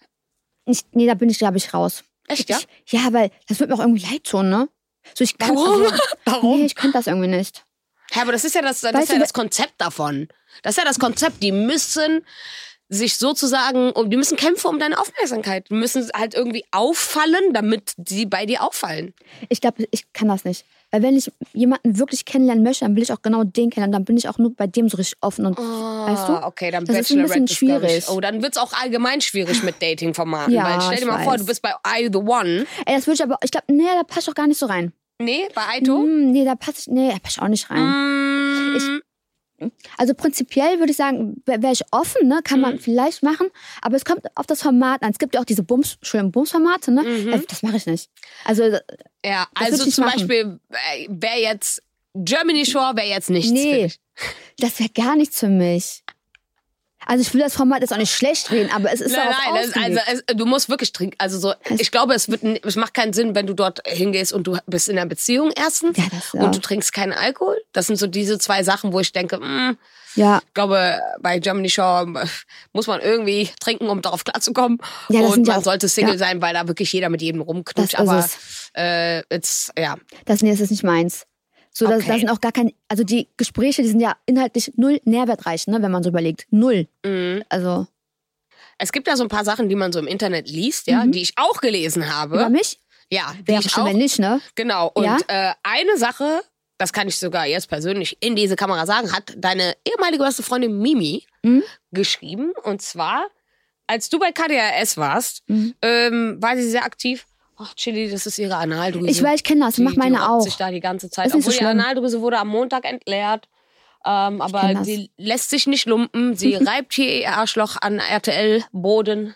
Ich, nee, da bin ich, glaube ich, raus. Echt, ja? Ich, ja, weil das wird mir auch irgendwie leid tun, ne? So, ich kann Warum? Also, Warum? Nee, ich könnte das irgendwie nicht. Ja, aber das ist ja das, das, Weißt ist ja du, das Konzept davon. Das ist ja das Konzept. Die müssen sich sozusagen, um, die müssen kämpfen um deine Aufmerksamkeit. Die müssen halt irgendwie auffallen, damit sie bei dir auffallen. Ich glaube, ich kann das nicht. Weil wenn ich jemanden wirklich kennenlernen möchte, dann will ich auch genau den kennenlernen. Dann bin ich auch nur bei dem so richtig offen. Und, weißt du? Ah, okay, dann Das ist ein Bachelorette bisschen ist, glaub schwierig. Ich, oh, dann wird's auch allgemein schwierig mit Dating-Formaten. Ja, weil stell dir ich mal vor, weiß. du bist bei I The One. Ey, das würde ich aber, ich glaube, nee, da passt doch gar nicht so rein. Nee, bei Aito? Hm, nee, da passt ich, nee, da passt ich auch nicht rein. Mm, Also prinzipiell würde ich sagen, wäre wär ich offen, ne? Kann man Mhm. vielleicht machen. Aber es kommt auf das Format an. Es gibt ja auch diese Bums, schönen Bums-Formate, ne? Mhm. Äh, Das mache ich nicht. Also, ja, Das würd also ich nicht zum machen. Beispiel wäre jetzt Germany Shore wäre jetzt nichts für nee, dich. das wäre gar nichts für mich. Also ich will das Format jetzt auch nicht schlecht reden, aber es ist Nein, darauf nein, das, also ausgelegt. es, du musst wirklich trinken. Also so, ich glaube, es wird, n- es macht keinen Sinn, wenn du dort hingehst und du bist in einer Beziehung erstens Ja, das, ja. und du trinkst keinen Alkohol. Das sind so diese zwei Sachen, wo ich denke, mh, Ja, ich glaube, bei Germany Shore äh, muss man irgendwie trinken, um darauf klarzukommen. Ja, das und sind ja man auch- sollte Single ja. sein, weil da wirklich jeder mit jedem rumknutscht. Das ist Aber es. äh, jetzt, ja. das, nee, das ist nicht meins. So, das, Okay. das sind auch gar kein, also die Gespräche, die sind ja inhaltlich null nährwertreich, ne, wenn man so überlegt. Null. Mhm. Also, Es gibt ja so ein paar Sachen, die man so im Internet liest, ja, Mhm. die ich auch gelesen habe. über mich? Ja, die Wäre ich schon, auch wenn nicht, ne? Genau. Und Ja? äh, eine Sache, das kann ich sogar jetzt persönlich in diese Kamera sagen, hat deine ehemalige beste Freundin Mimi Mhm. geschrieben. Und zwar, als du bei K D R S warst, Mhm. ähm, war sie sehr aktiv. Ach, Chili, das ist ihre Analdrüse. Ich weiß, ich kenne das, Die- mach meine die robbt auch. sich da die ganze Zeit. Ist nicht so Obwohl ihre schlimm. Analdrüse wurde am Montag entleert. Ähm, aber kenn das. sie lässt sich nicht lumpen. Sie reibt hier ihr Arschloch an R T L-Boden.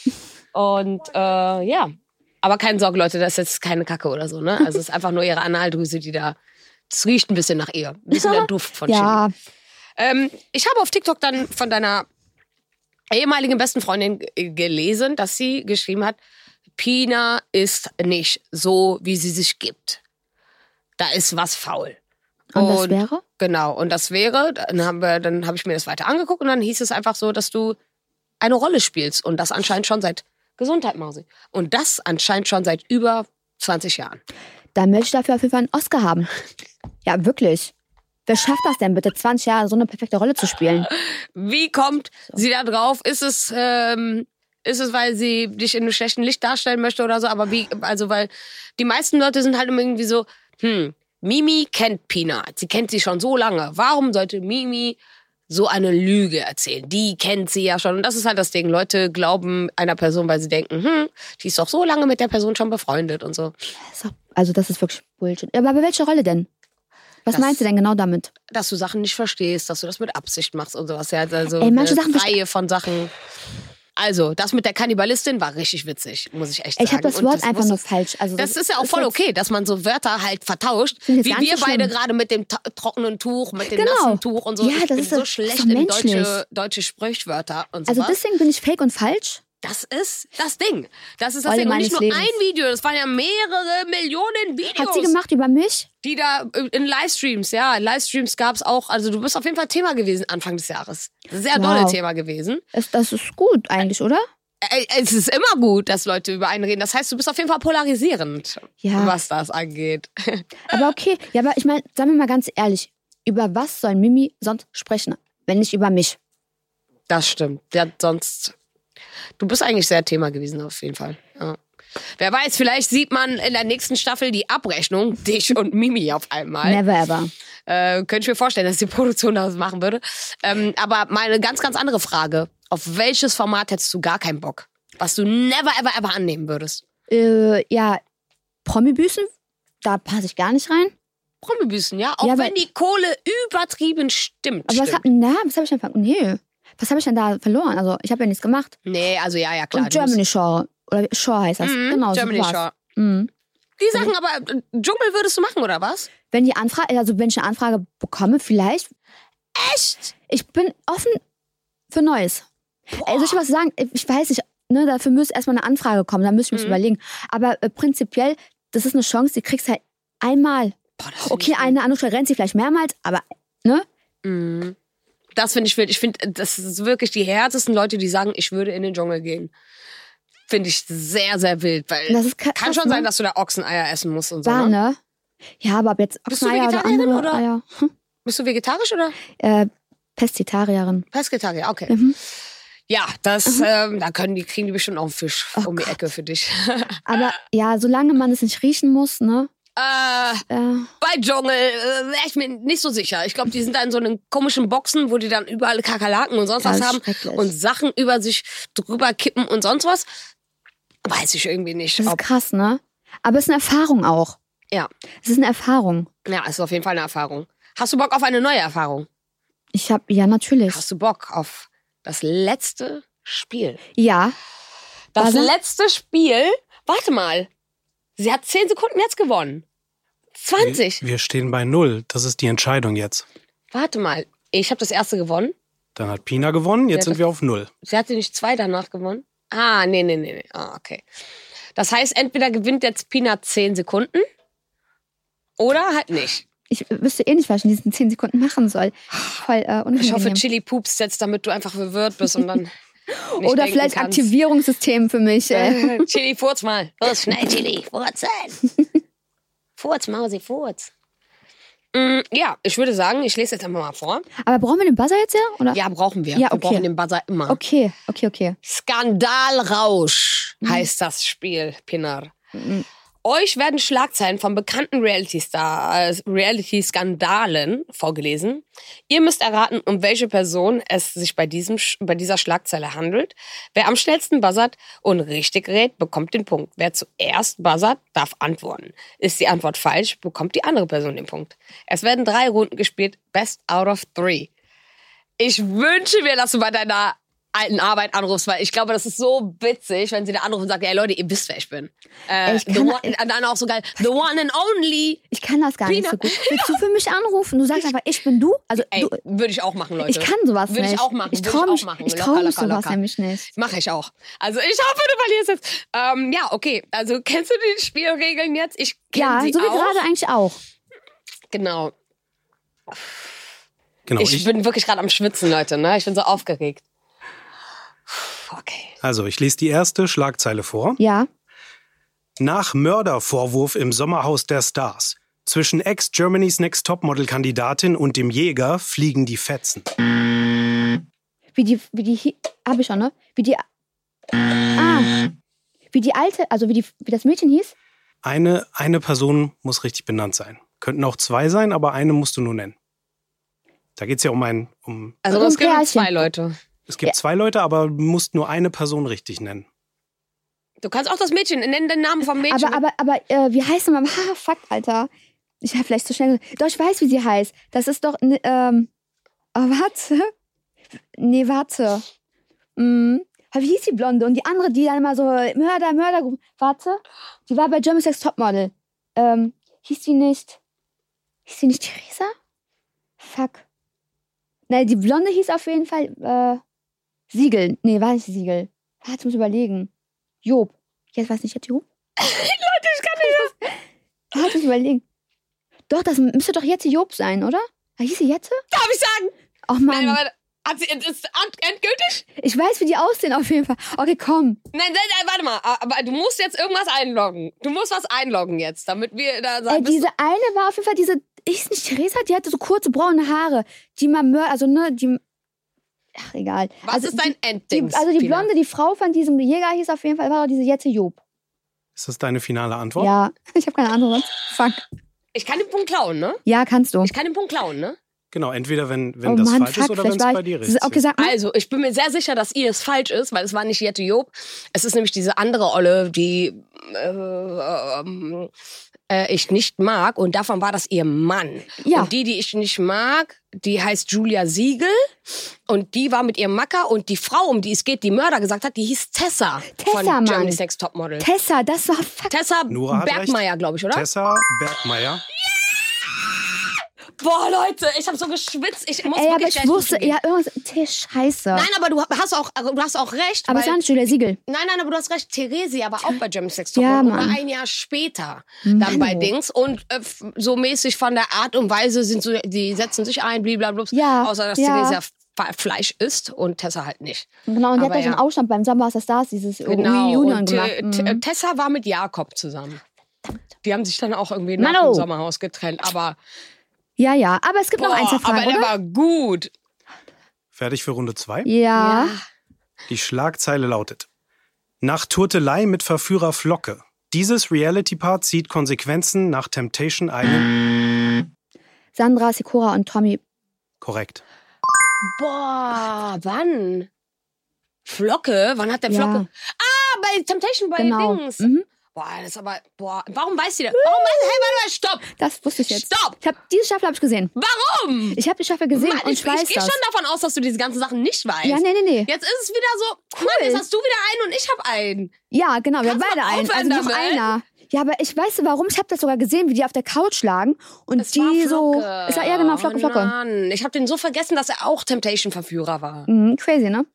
Und äh, ja. Aber keine Sorge, Leute, das ist jetzt keine Kacke oder so, ne? Also es ist einfach nur ihre Analdrüse, die da. Es riecht ein bisschen nach ihr. Ein bisschen der Duft von Chili. Ja, Ähm, ich habe auf TikTok dann von deiner ehemaligen besten Freundin g- gelesen, dass sie geschrieben hat, Pina ist nicht so, wie sie sich gibt. Da ist was faul. und das wäre? Genau, und das wäre, dann haben wir, dann habe ich mir das weiter angeguckt und dann hieß es einfach so, dass du eine Rolle spielst und das anscheinend schon seit Gesundheit, Mausi. Und das anscheinend schon seit über zwanzig Jahren. Dann möchte ich dafür auf jeden Fall einen Oscar haben. Ja, wirklich. Wer schafft das denn bitte, zwanzig Jahre so eine perfekte Rolle zu spielen? Wie kommt sie da drauf? Ist es, ähm, ist es, weil sie dich in einem schlechten Licht darstellen möchte oder so? Aber wie, also, weil die meisten Leute sind halt immer irgendwie so, hm, Mimi kennt Pina. Sie kennt sie schon so lange. Warum sollte Mimi so eine Lüge erzählen? Die kennt sie ja schon. Und das ist halt das Ding. Leute glauben einer Person, weil sie denken, hm, die ist doch so lange mit der Person schon befreundet und so. Das ist doch- Also das ist wirklich Bullshit. Aber bei welcher Rolle denn? Was Das- meinst du denn genau damit? Dass du Sachen nicht verstehst, dass du das mit Absicht machst und sowas. Ja, also Ey, manche eine Sachen Reihe von Sachen. Also, das mit der Kannibalistin war richtig witzig, muss ich echt Ey, sagen. ich habe das Und Wort einfach muss- nur falsch. Also Das ist ja auch voll jetzt- okay, dass man so Wörter halt vertauscht, Finde ich wie jetzt gar wir nicht so beide schlimm. gerade mit dem ta- trockenen Tuch, mit dem Genau. nassen Tuch und so. Ja, ich das bin ist so doch- schlecht ist doch in menschlich. deutsche, deutsche Sprichwörter und so Also was. deswegen bin ich fake und falsch. Das ist das Ding. Das ist das Rolle Ding. Und nicht meines nur Lebens. ein Video, das waren ja mehrere Millionen Videos. Hat sie gemacht über mich? Die da in Livestreams, ja, in Livestreams gab es auch, also du bist auf jeden Fall Thema gewesen Anfang des Jahres. Sehr Wow. dolle Thema gewesen. Das, das ist gut eigentlich, oder? Äh, Es ist immer gut, dass Leute über einen reden. Das heißt, du bist auf jeden Fall polarisierend, Ja. was das angeht. Aber okay. Ja, aber ich meine, sagen wir mal ganz ehrlich, über was soll Mimi sonst sprechen, wenn nicht über mich? Das stimmt. Ja, sonst. Du bist eigentlich sehr Thema gewesen, auf jeden Fall. Ja. Wer weiß, vielleicht sieht man in der nächsten Staffel die Abrechnung, dich und Mimi auf einmal. Never ever. Äh, könnte ich mir vorstellen, dass die Produktion das machen würde. Ähm, aber meine ganz, ganz andere Frage. Auf welches Format hättest du gar keinen Bock? Was du never, ever, ever annehmen würdest? Äh, ja, Promi-Büßen, da passe ich gar nicht rein. Promi-Büßen, ja? Auch Ja, aber- wenn die Kohle übertrieben stimmt. Aber was, stimmt. hab, na, was habe ich denn ver- Nee. Was habe ich denn da verloren? Also, ich habe ja nichts gemacht. Nee, also ja, ja, klar. Und du musst- Germany Shore. Oder Shore heißt das. Mhm, Genau, Germany so war's. Shore. Mhm. Die Sachen aber, äh, Dschungel würdest du machen, oder was? Wenn die Anfrage, also wenn ich eine Anfrage bekomme, vielleicht. Echt? Ich bin offen für Neues. Ey, soll ich was sagen? Ich weiß nicht, ne, dafür müsste erstmal eine Anfrage kommen, da müsste ich mich Mhm. überlegen. Aber äh, prinzipiell, das ist eine Chance, die kriegst du halt einmal. Boah, das find Okay, ich eine andere Stelle rennt sie vielleicht mehrmals, aber, ne? Mhm. Das finde ich wild. Ich finde, das ist wirklich die härtesten Leute, die sagen, ich würde in den Dschungel gehen. Finde ich sehr, sehr wild. Weil Das ist krass, kann schon ne? sein, dass du da Ochseneier essen musst und so. War, Ne? ne? Ja, aber ab jetzt Bist du Ochseneier oder Vegetarierin, andere oder? Eier. Hm. Bist du vegetarisch oder Äh, Pestitarierin. Pesketarier? Okay. Mhm. Ja, das, ähm, da können die, kriegen die bestimmt auch einen Fisch Oh um die Gott. Ecke für dich. Aber ja, solange man es nicht riechen muss, ne? äh, Äh, bei Dschungel äh, wäre ich mir nicht so sicher. Ich glaube, die sind da in so einen komischen Boxen, wo die dann überall Kakerlaken und sonst Das was ist haben schrecklich. und Sachen über sich drüber kippen und sonst was. Weiß ich irgendwie nicht. das ist Ob, krass, ne? Aber es ist eine Erfahrung auch. ja. Es ist eine Erfahrung. ja, es ist auf jeden Fall eine Erfahrung. Hast du Bock auf eine neue Erfahrung? Ich hab, ja, natürlich. Hast du Bock auf das letzte Spiel? Ja. Das Also- letzte Spiel, warte mal. Sie hat zehn Sekunden jetzt gewonnen. zwanzig. Wir stehen bei null. Das ist die Entscheidung jetzt. Warte mal. Ich habe das erste gewonnen. Dann hat Pina gewonnen, jetzt Ja, sind das- wir auf null. Sie hatte nicht zwei danach gewonnen. Ah, nee, nee, nee. nee. Ah, okay. Das heißt, entweder gewinnt jetzt Pina zehn Sekunden oder halt nicht. Ich wüsste eh nicht, was ich in diesen zehn Sekunden machen soll. Voll äh, unangenehm. Ich hoffe, Chili Pups jetzt, damit du einfach verwirrt bist und dann nicht Oder denken vielleicht kannst. Aktivierungssystem für mich. Äh. Äh, Chili, furz mal. Los, schnell, Chili, furzen. Furz, Mausi, furz. Mm, ja, ich würde sagen, ich lese jetzt einfach mal vor. Aber brauchen wir den Buzzer jetzt ja? Oder? Ja, brauchen wir. Ja, Wir okay. brauchen den Buzzer immer. Okay, okay, okay. Skandalrausch heißt das Spiel, Pinar. Euch werden Schlagzeilen von bekannten Reality-Star, äh, Reality-Skandalen vorgelesen. Ihr müsst erraten, um welche Person es sich bei, diesem, Sch- bei dieser Schlagzeile handelt. Wer am schnellsten buzzert und richtig rät, bekommt den Punkt. Wer zuerst buzzert, darf antworten. Ist die Antwort falsch, bekommt die andere Person den Punkt. Es werden drei Runden gespielt, best out of three. Ich wünsche mir, dass du bei deiner alten Arbeit anrufst, weil ich glaube, das ist so witzig, wenn sie da anrufen und sagt, ey Leute, ihr wisst, wer ich bin. Äh, Ey, ich the kann- one, und dann auch so geil, the one and only. Ich kann das gar Pina. nicht so gut. Willst du für mich anrufen? Du sagst einfach, ich bin du. Also Ey, du, würde ich auch machen, Leute. ich kann sowas Würde nicht. ich auch machen. Ich würde traue ich mich, auch machen. ich Locker, trau mich locker, sowas locker. nämlich nicht. Mache ich auch. Also ich hoffe, du verlierst jetzt. Ähm, ja, okay. Also kennst du die Spielregeln jetzt? Ich kenne Ja, sie so wie auch. gerade eigentlich auch. Genau. Genau, Ich, ich, bin wirklich gerade am Schwitzen, Leute. Ne? Ich bin so aufgeregt. Okay. also ich lese die erste Schlagzeile vor. Ja. Nach Mördervorwurf im Sommerhaus der Stars. Zwischen Ex-Germany's Next Topmodel-Kandidatin und dem Jäger fliegen die Fetzen. Wie die, wie die, habe ich schon, ne? Wie die, ah, wie die alte, also wie die, wie das Mädchen hieß? Eine, eine Person muss richtig benannt sein. Könnten auch zwei sein, aber eine musst du nur nennen. Da geht es ja um ein, um, Also Also es ein gibt Pärchen. zwei Leute. es gibt zwei Leute, aber du musst nur eine Person richtig nennen. Du kannst auch das Mädchen, nenn den Namen vom Mädchen. Aber, aber, aber, äh, wie heißt nochmal? Ha, fuck, Alter. Ich habe vielleicht zu schnell. Doch, ich weiß, wie sie heißt. Das ist doch, ne, ähm, oh, warte. Nee, warte. Hm. Wie hieß die Blonde? Und die andere, die dann immer so Mörder, Mörder. Warte. Die war bei Germany's Next Topmodel. Ähm, hieß die nicht, hieß die nicht Theresa? Fuck. Nein, die Blonde hieß auf jeden Fall, äh, Siegel. Nee, war nicht Siegel. Warte, ich muss überlegen. Job. Jetzt weiß nicht, jetzt Job? Leute, ich kann nicht mehr. Warte, ich muss überlegen. Doch, das müsste doch Jette Job sein, oder? Ah, hieß sie Jette? Darf ich sagen? Oh Mann. Nein, aber hat sie, ist endgültig? Ich weiß, wie die aussehen auf jeden Fall. Okay, komm. Nein, nein, nein, warte mal. Aber du musst jetzt irgendwas einloggen. Du musst was einloggen jetzt, damit wir da sagen. Ey, diese eine war auf jeden Fall diese, ist nicht Theresa, die hatte so kurze braune Haare. Die mal mör, also ne, die, ach egal. Was also, ist dein die, Enddings, die, Also die Pina? Blonde, die Frau von diesem Jäger hieß auf jeden Fall, war doch diese Jette Job. Ist das deine finale Antwort? Ja, ich habe keine Antwort. Fuck. Ich kann den Punkt klauen, ne? Ja, kannst du. Ich kann den Punkt klauen, ne? Genau, entweder wenn, wenn Oh das Mann, falsch fuck, ist oder wenn vielleicht es war bei ich- dir Das ist- ist. Okay, sag mal. Also, ich bin mir sehr sicher, dass ihr es falsch ist, weil es war nicht Jette Job. Es ist nämlich diese andere Olle, die äh, ähm, äh, ich nicht mag. Und davon war das ihr Mann. Ja. Und die, die ich nicht mag, die heißt Julia Siegel. Und die war mit ihrem Macker. Und die Frau, um die es geht, die Mörder gesagt hat, die hieß Tessa. Tessa, von Mann. Germany's Next Topmodel. Tessa, das war fuck. Tessa Nora hat Bergmeier, glaube ich, oder? Tessa Bergmeier. Boah, Leute, ich habe so geschwitzt. Ich muss Ey, aber wirklich ich gleich wusste, duschen gehen. ja, irgendwas, Tee, scheiße. Nein, aber du hast auch, also du hast auch recht. aber es weil, war nicht Julia Siegel. nein, nein, aber du hast recht. Theresia war auch bei Germany's Next Ja, Topmodel. Mann. Oder ein Jahr später Mann, dann bei oh. Dings. Und äh, f- so mäßig von der Art und Weise sind so, die setzen sich ein, blablabla. Ja, Außer, dass ja. Theresia F- Fleisch isst und Tessa halt nicht. Genau, und die Aber hat da so ja. einen Ausstand beim Samba der Stars, dieses Genau. Reunion Und gemacht. äh, T- Mhm. Tessa war mit Jakob zusammen. Die haben sich dann auch irgendwie Mann, nach dem oh. Sommerhaus getrennt. Aber, Ja, ja, aber es gibt noch boah, ein, zwei aber Fragen, der oder? war gut. Fertig für Runde zwei? Ja. Die Schlagzeile lautet: Nach Turtelei mit Verführer Flocke. Dieses Reality-Paar zieht Konsequenzen nach Temptation Island. Sandra, Sikora und Tommy. Korrekt. Boah, wann? Flocke? Wann hat der Ja. Flocke? Ah, bei Temptation bei Genau. Dings. Mhm. Boah, das ist aber. Boah, warum weiß sie das? Warum weiß sie? Hey, warte mal, stopp! Das wusste ich jetzt. Stopp! Ich hab, diese Staffel habe ich gesehen. Warum? Ich habe die Staffel gesehen Mann, und ich ich weiß ich gehe das. schon davon aus, dass du diese ganzen Sachen nicht weißt. Ja, nee, nee, nee. Jetzt ist es wieder so, cool. Mann, jetzt hast du wieder einen und ich hab einen. Ja, genau, wir haben Kannst du beide mal einen. Also aufhören noch damit? einer. Ja, aber ich weiß warum. Ich habe das sogar gesehen, wie die auf der Couch lagen und Es war die so. Flocke. Es war, ja, genau, Flocke, Oh Flocke. Mann, ich hab den so vergessen, dass er auch Temptation-Verführer war. Mhm, crazy, ne?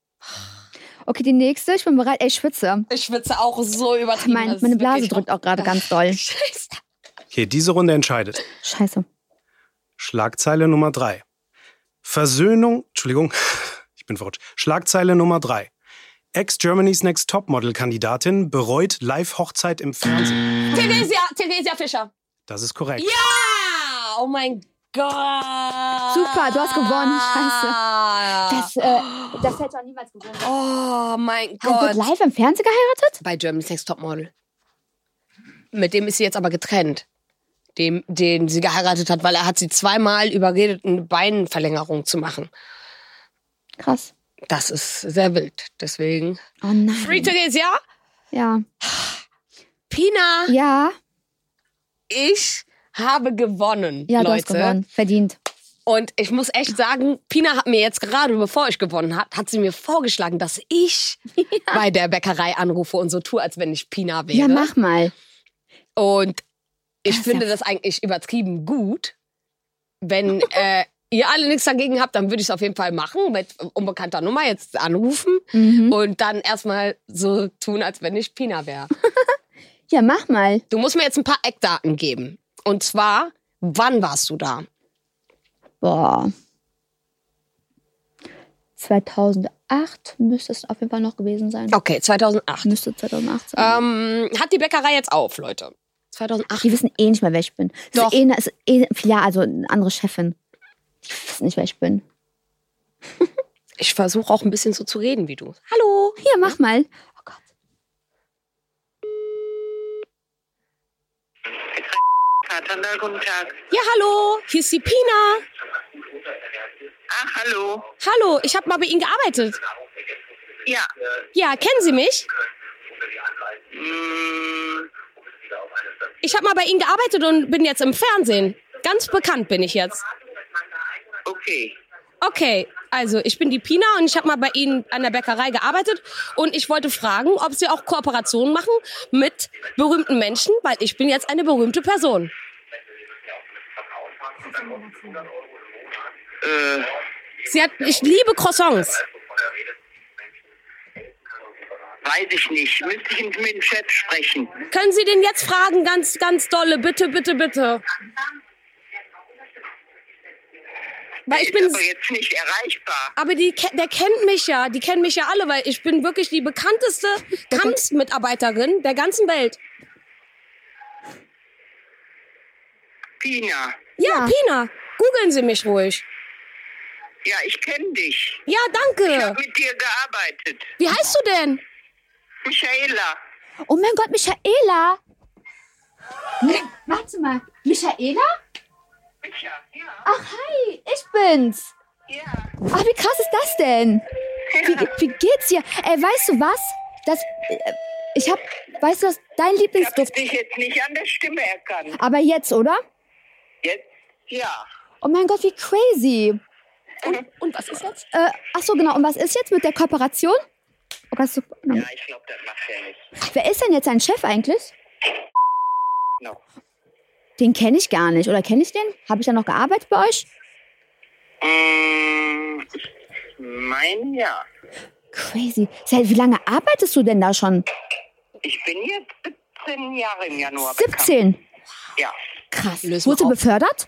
Okay, die nächste. Ich bin bereit. Ey, ich schwitze. Ich schwitze auch so übertrieben. Mein, das ist meine Blase wirklich- drückt auch gerade ganz doll. Scheiße. Okay, diese Runde entscheidet. Scheiße. Schlagzeile Nummer drei. Versöhnung, Entschuldigung, ich bin verrutscht. Schlagzeile Nummer drei. Ex-Germany's Next Topmodel-Kandidatin bereut Live-Hochzeit im Fernsehen. Theresia, Theresia Fischer. Das ist korrekt. Ja! Oh mein Gott! Super, du hast gewonnen. Scheiße. Das, äh, das hätte auch niemals gewonnen. Oh mein Er wird Gott. live im Fernsehen geheiratet? Bei Germany's Next Topmodel. Mit dem ist sie jetzt aber getrennt. Dem, den sie geheiratet hat, weil er hat sie zweimal überredet, eine Beinverlängerung zu machen. Krass. Das ist sehr wild. Deswegen. Oh nein. Free Theresia, Ja. Pina, Ja, ich habe gewonnen, ja, du Leute. hast gewonnen. Verdient. Und ich muss echt sagen, Pina hat mir jetzt gerade, bevor ich gewonnen habe, hat sie mir vorgeschlagen, dass ich bei der Bäckerei anrufe und so tue, als wenn ich Pina wäre. Ja, mach mal. Und ich Das ist finde ja- das eigentlich übertrieben gut. Wenn äh, ihr alle nichts dagegen habt, dann würde ich es auf jeden Fall machen, mit unbekannter Nummer jetzt anrufen Mhm. und dann erstmal so tun, als wenn ich Pina wäre. Ja, mach mal. Du musst mir jetzt ein paar Eckdaten geben. Und zwar, wann warst du da? Boah. zweitausendacht müsste es auf jeden Fall noch gewesen sein. Okay, zweitausendacht. Müsste zweitausendacht sein. Ähm, hat die Bäckerei jetzt auf, Leute? zweitausendacht. Die wissen eh nicht mehr, wer ich bin. Das Doch. Ist eh, eine- ist eh, ja, also eine andere Chefin. Die wissen nicht, wer ich bin. Ich versuche auch ein bisschen so zu reden wie du. Hallo. Hier, mach mal. Oh Gott. Katanda, guten Tag. Ja, hallo. Hier ist die Pina. Ach, hallo. Hallo, ich habe mal bei Ihnen gearbeitet. Ja. Ja, kennen Sie mich? Mm, Ich habe mal bei Ihnen gearbeitet und bin jetzt im Fernsehen. Ganz bekannt bin ich jetzt. okay. Okay, also ich bin die Pina und ich habe mal bei Ihnen an der Bäckerei gearbeitet und ich wollte fragen, ob Sie auch Kooperationen machen mit berühmten Menschen, weil ich bin jetzt eine berühmte Person. Äh, Sie hat, ich liebe Croissants. weiß ich nicht. Müsste ich mit dem Chef sprechen. Können Sie den jetzt fragen, ganz, ganz dolle, bitte, bitte, bitte. Weil ich Der bin, ist aber jetzt nicht erreichbar. aber die, ke- der kennt mich ja, die kennen mich ja alle, weil ich bin wirklich die bekannteste Tanzmitarbeiterin der ganzen Welt. Pina. Ja, Pina, googeln Sie mich ruhig. Ja, ich kenne dich. Ja, Ich danke. habe mit dir gearbeitet. Wie heißt du denn? Michaela. Oh mein Gott, Michaela. Nee, warte mal. Michaela? Micha, ja. Ach, hi, ich bin's. Ja. Ach, wie krass ist das denn? Wie, wie geht's dir? Ey, weißt du was? Das, äh, ich hab, weißt du was, dein Ich habe Lieblingsduft. dich jetzt nicht an der Stimme erkannt. Aber jetzt, oder? Jetzt? Ja. Oh mein Gott, wie crazy. Und was ist jetzt? Äh, ach so, genau. Und was ist jetzt mit der Kooperation? Oh, Gott, so, no. Ja, ich glaube, das macht er nicht. Wer ist denn jetzt sein Chef eigentlich? No. Den kenne ich gar nicht. Oder kenne ich den? Habe ich da noch gearbeitet bei euch? Mm, ich meine ja. Crazy. Seit wie lange arbeitest du denn da schon? Ich bin jetzt siebzehn Jahre im Januar bekannt. siebzehn. Ja. Krass. Löse mal Wurdest du auf. befördert?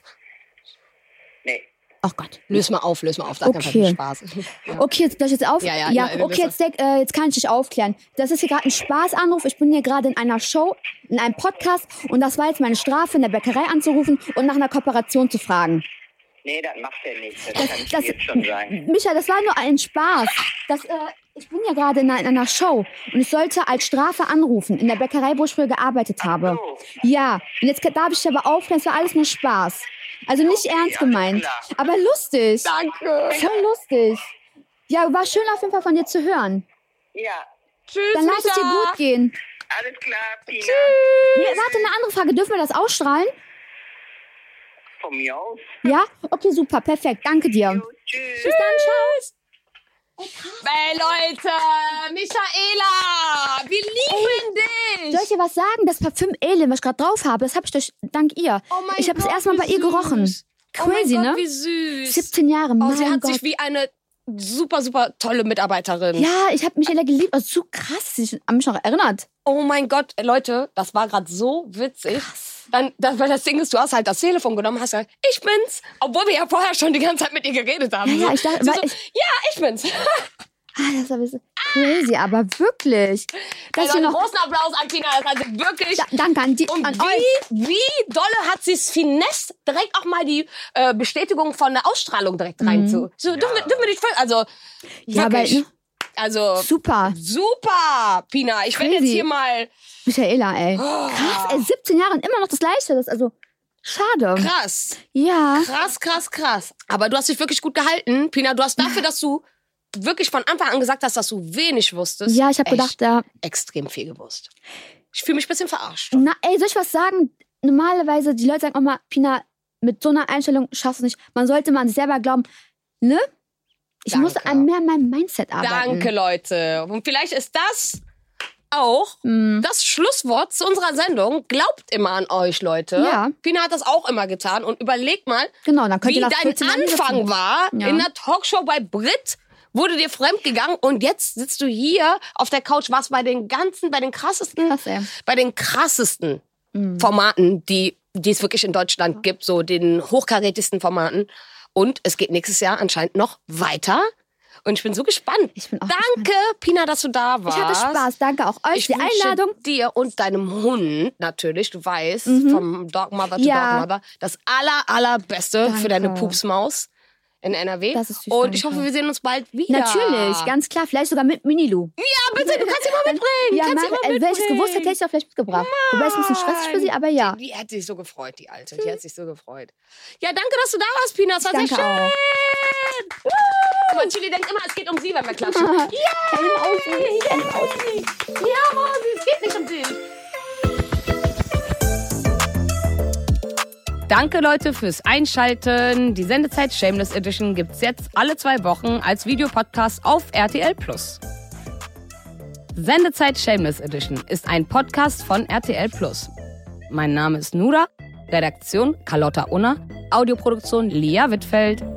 Nee. Ach Gott. Löse mal auf, löse mal auf, da kann Okay. okay. Spaß. Okay, jetzt, soll ich jetzt auf? Ja, ja, ja, wir okay, jetzt, denk, äh, jetzt kann ich dich aufklären. Das ist hier gerade ein Spaßanruf. Ich bin hier gerade in einer Show, in einem Podcast und das war jetzt meine Strafe, in der Bäckerei anzurufen und nach einer Kooperation zu fragen. Nee, das macht er nicht. Das, kann ich Das, dir jetzt schon sagen. Micha, das war nur ein Spaß. Das, äh, ich bin ja gerade in, einer- in einer Show und ich sollte als Strafe anrufen in der Bäckerei, wo ich früher gearbeitet habe. so. Ja, und jetzt darf ich dich aber aufklären, es war alles nur Spaß. Also nicht Okay, ernst alles gemeint, klar. aber lustig. Danke. Voll lustig. Ja, war schön auf jeden Fall von dir zu hören. Ja. Tschüss, Dann lass es dir Micha. gut gehen. Alles klar, Pina. Nee, warte, eine andere Frage. Dürfen wir das ausstrahlen? Von mir aus. Ja? Okay, super, perfekt. Danke dir. Jo, tschüss. Bis dann, ciao. Hey Leute, Michaela, wir lieben dich. Soll ich dir was sagen? Das Parfüm Alien, was ich gerade drauf habe, das habe ich durch, dank ihr. Oh mein ich habe es Gott, erstmal bei wie ihr gerochen. süß. Crazy, oh mein ne? Gott, wie süß. siebzehn Jahre, Oh, mein sie hat Gott. sich wie eine super, super tolle Mitarbeiterin. Ja, ich habe Michaela geliebt. Also so krass, dass sie sich an mich noch erinnert. Oh mein Gott, Leute, das war gerade so witzig. Dann, das, weil das Ding ist, du hast halt das Telefon genommen, hast gesagt, ich bin's. Obwohl wir ja vorher schon die ganze Zeit mit ihr geredet haben. Ja, ja, ich dachte, Sie weil so, ich- ja, ich bin's. Ah, das war ein bisschen crazy, aber wirklich. Dass Also wir einen noch, großen Applaus an Tina, das hat sie wirklich... da, danke an, die, Und an euch. wie, wie dolle hat sie es finesse, direkt auch mal die äh, Bestätigung von der Ausstrahlung direkt rein zu. So, dürfen, wir, dürfen wir nicht voll, also Mhm. Ja, aber, wirklich. ne? Also Super. super, Pina. Ich werde jetzt Crazy. hier mal Michaela, ey. Krass, ey, siebzehn Jahre und immer noch das Gleiche. Das ist also schade. krass, Ja. krass, krass, krass. Aber du hast dich wirklich gut gehalten, Pina. Du hast dafür, dass du wirklich von Anfang an gesagt hast, dass du wenig wusstest. Ja, ich habe echt gedacht, ja. extrem viel gewusst. Ich fühle mich ein bisschen verarscht. Na, ey, soll ich was sagen? Normalerweise, die Leute sagen auch mal, Pina, mit so einer Einstellung schaffst du nicht. Man sollte mal an sich selber glauben, ne? Ich Danke. musste an mehr an meinem Mindset arbeiten. Danke, Leute. Und vielleicht ist das auch Mm. das Schlusswort zu unserer Sendung. Glaubt immer an euch, Leute. Ja. Pina hat das auch immer getan. Und überlegt mal, Genau, dann könnt wie ihr nach dein vierzehn Jahren Anfang sitzen. war Ja. in der Talkshow bei Brit. Wurde dir fremd gegangen und jetzt sitzt du hier auf der Couch, warst bei den ganzen, bei den krassesten, Krass, ey. bei den krassesten Mhm. Formaten, die, die es wirklich in Deutschland gibt, so den hochkarätigsten Formaten. Und es geht nächstes Jahr anscheinend noch weiter. Und ich bin so gespannt. Ich bin auch Danke, Pina, dass du da Ich warst. hatte Spaß. Danke auch euch Ich für die wünsche Einladung. dir und deinem Hund natürlich, du weißt, vom Dog Mother to Ja. Dog Mother, das aller, allerbeste Danke. für deine Pupsmaus in N R W. Das ist süß, und ich danke. hoffe, wir sehen uns bald wieder. Natürlich, ganz klar. Vielleicht sogar mit Minilu. Ja, bitte, du kannst sie mal mitbringen. Ja, kannst sie mach, mal äh, wenn ich es gewusst hätte, mitbringen. hätte ich es auch vielleicht mitgebracht. Wobei es ein bisschen stressig für sie, aber ja. Die, die hat sich so gefreut, die Alte. Die hat sich so gefreut. Ja, danke, dass du da warst, Pina. Das war Danke sehr schön. auch. Guck mal, Chili denkt immer, es geht um sie, wenn wir klatschen. Hände außen, Hände außen. Ja, Rosi, es geht nicht um dich. Danke, Leute, fürs Einschalten. Die Sendezeit Shameless Edition gibt's jetzt alle zwei Wochen als Videopodcast auf R T L Plus. Sendezeit Shameless Edition ist ein Podcast von R T L Plus. Mein Name ist Nura, Redaktion Carlotta Unner, Audioproduktion Lia Wittfeld,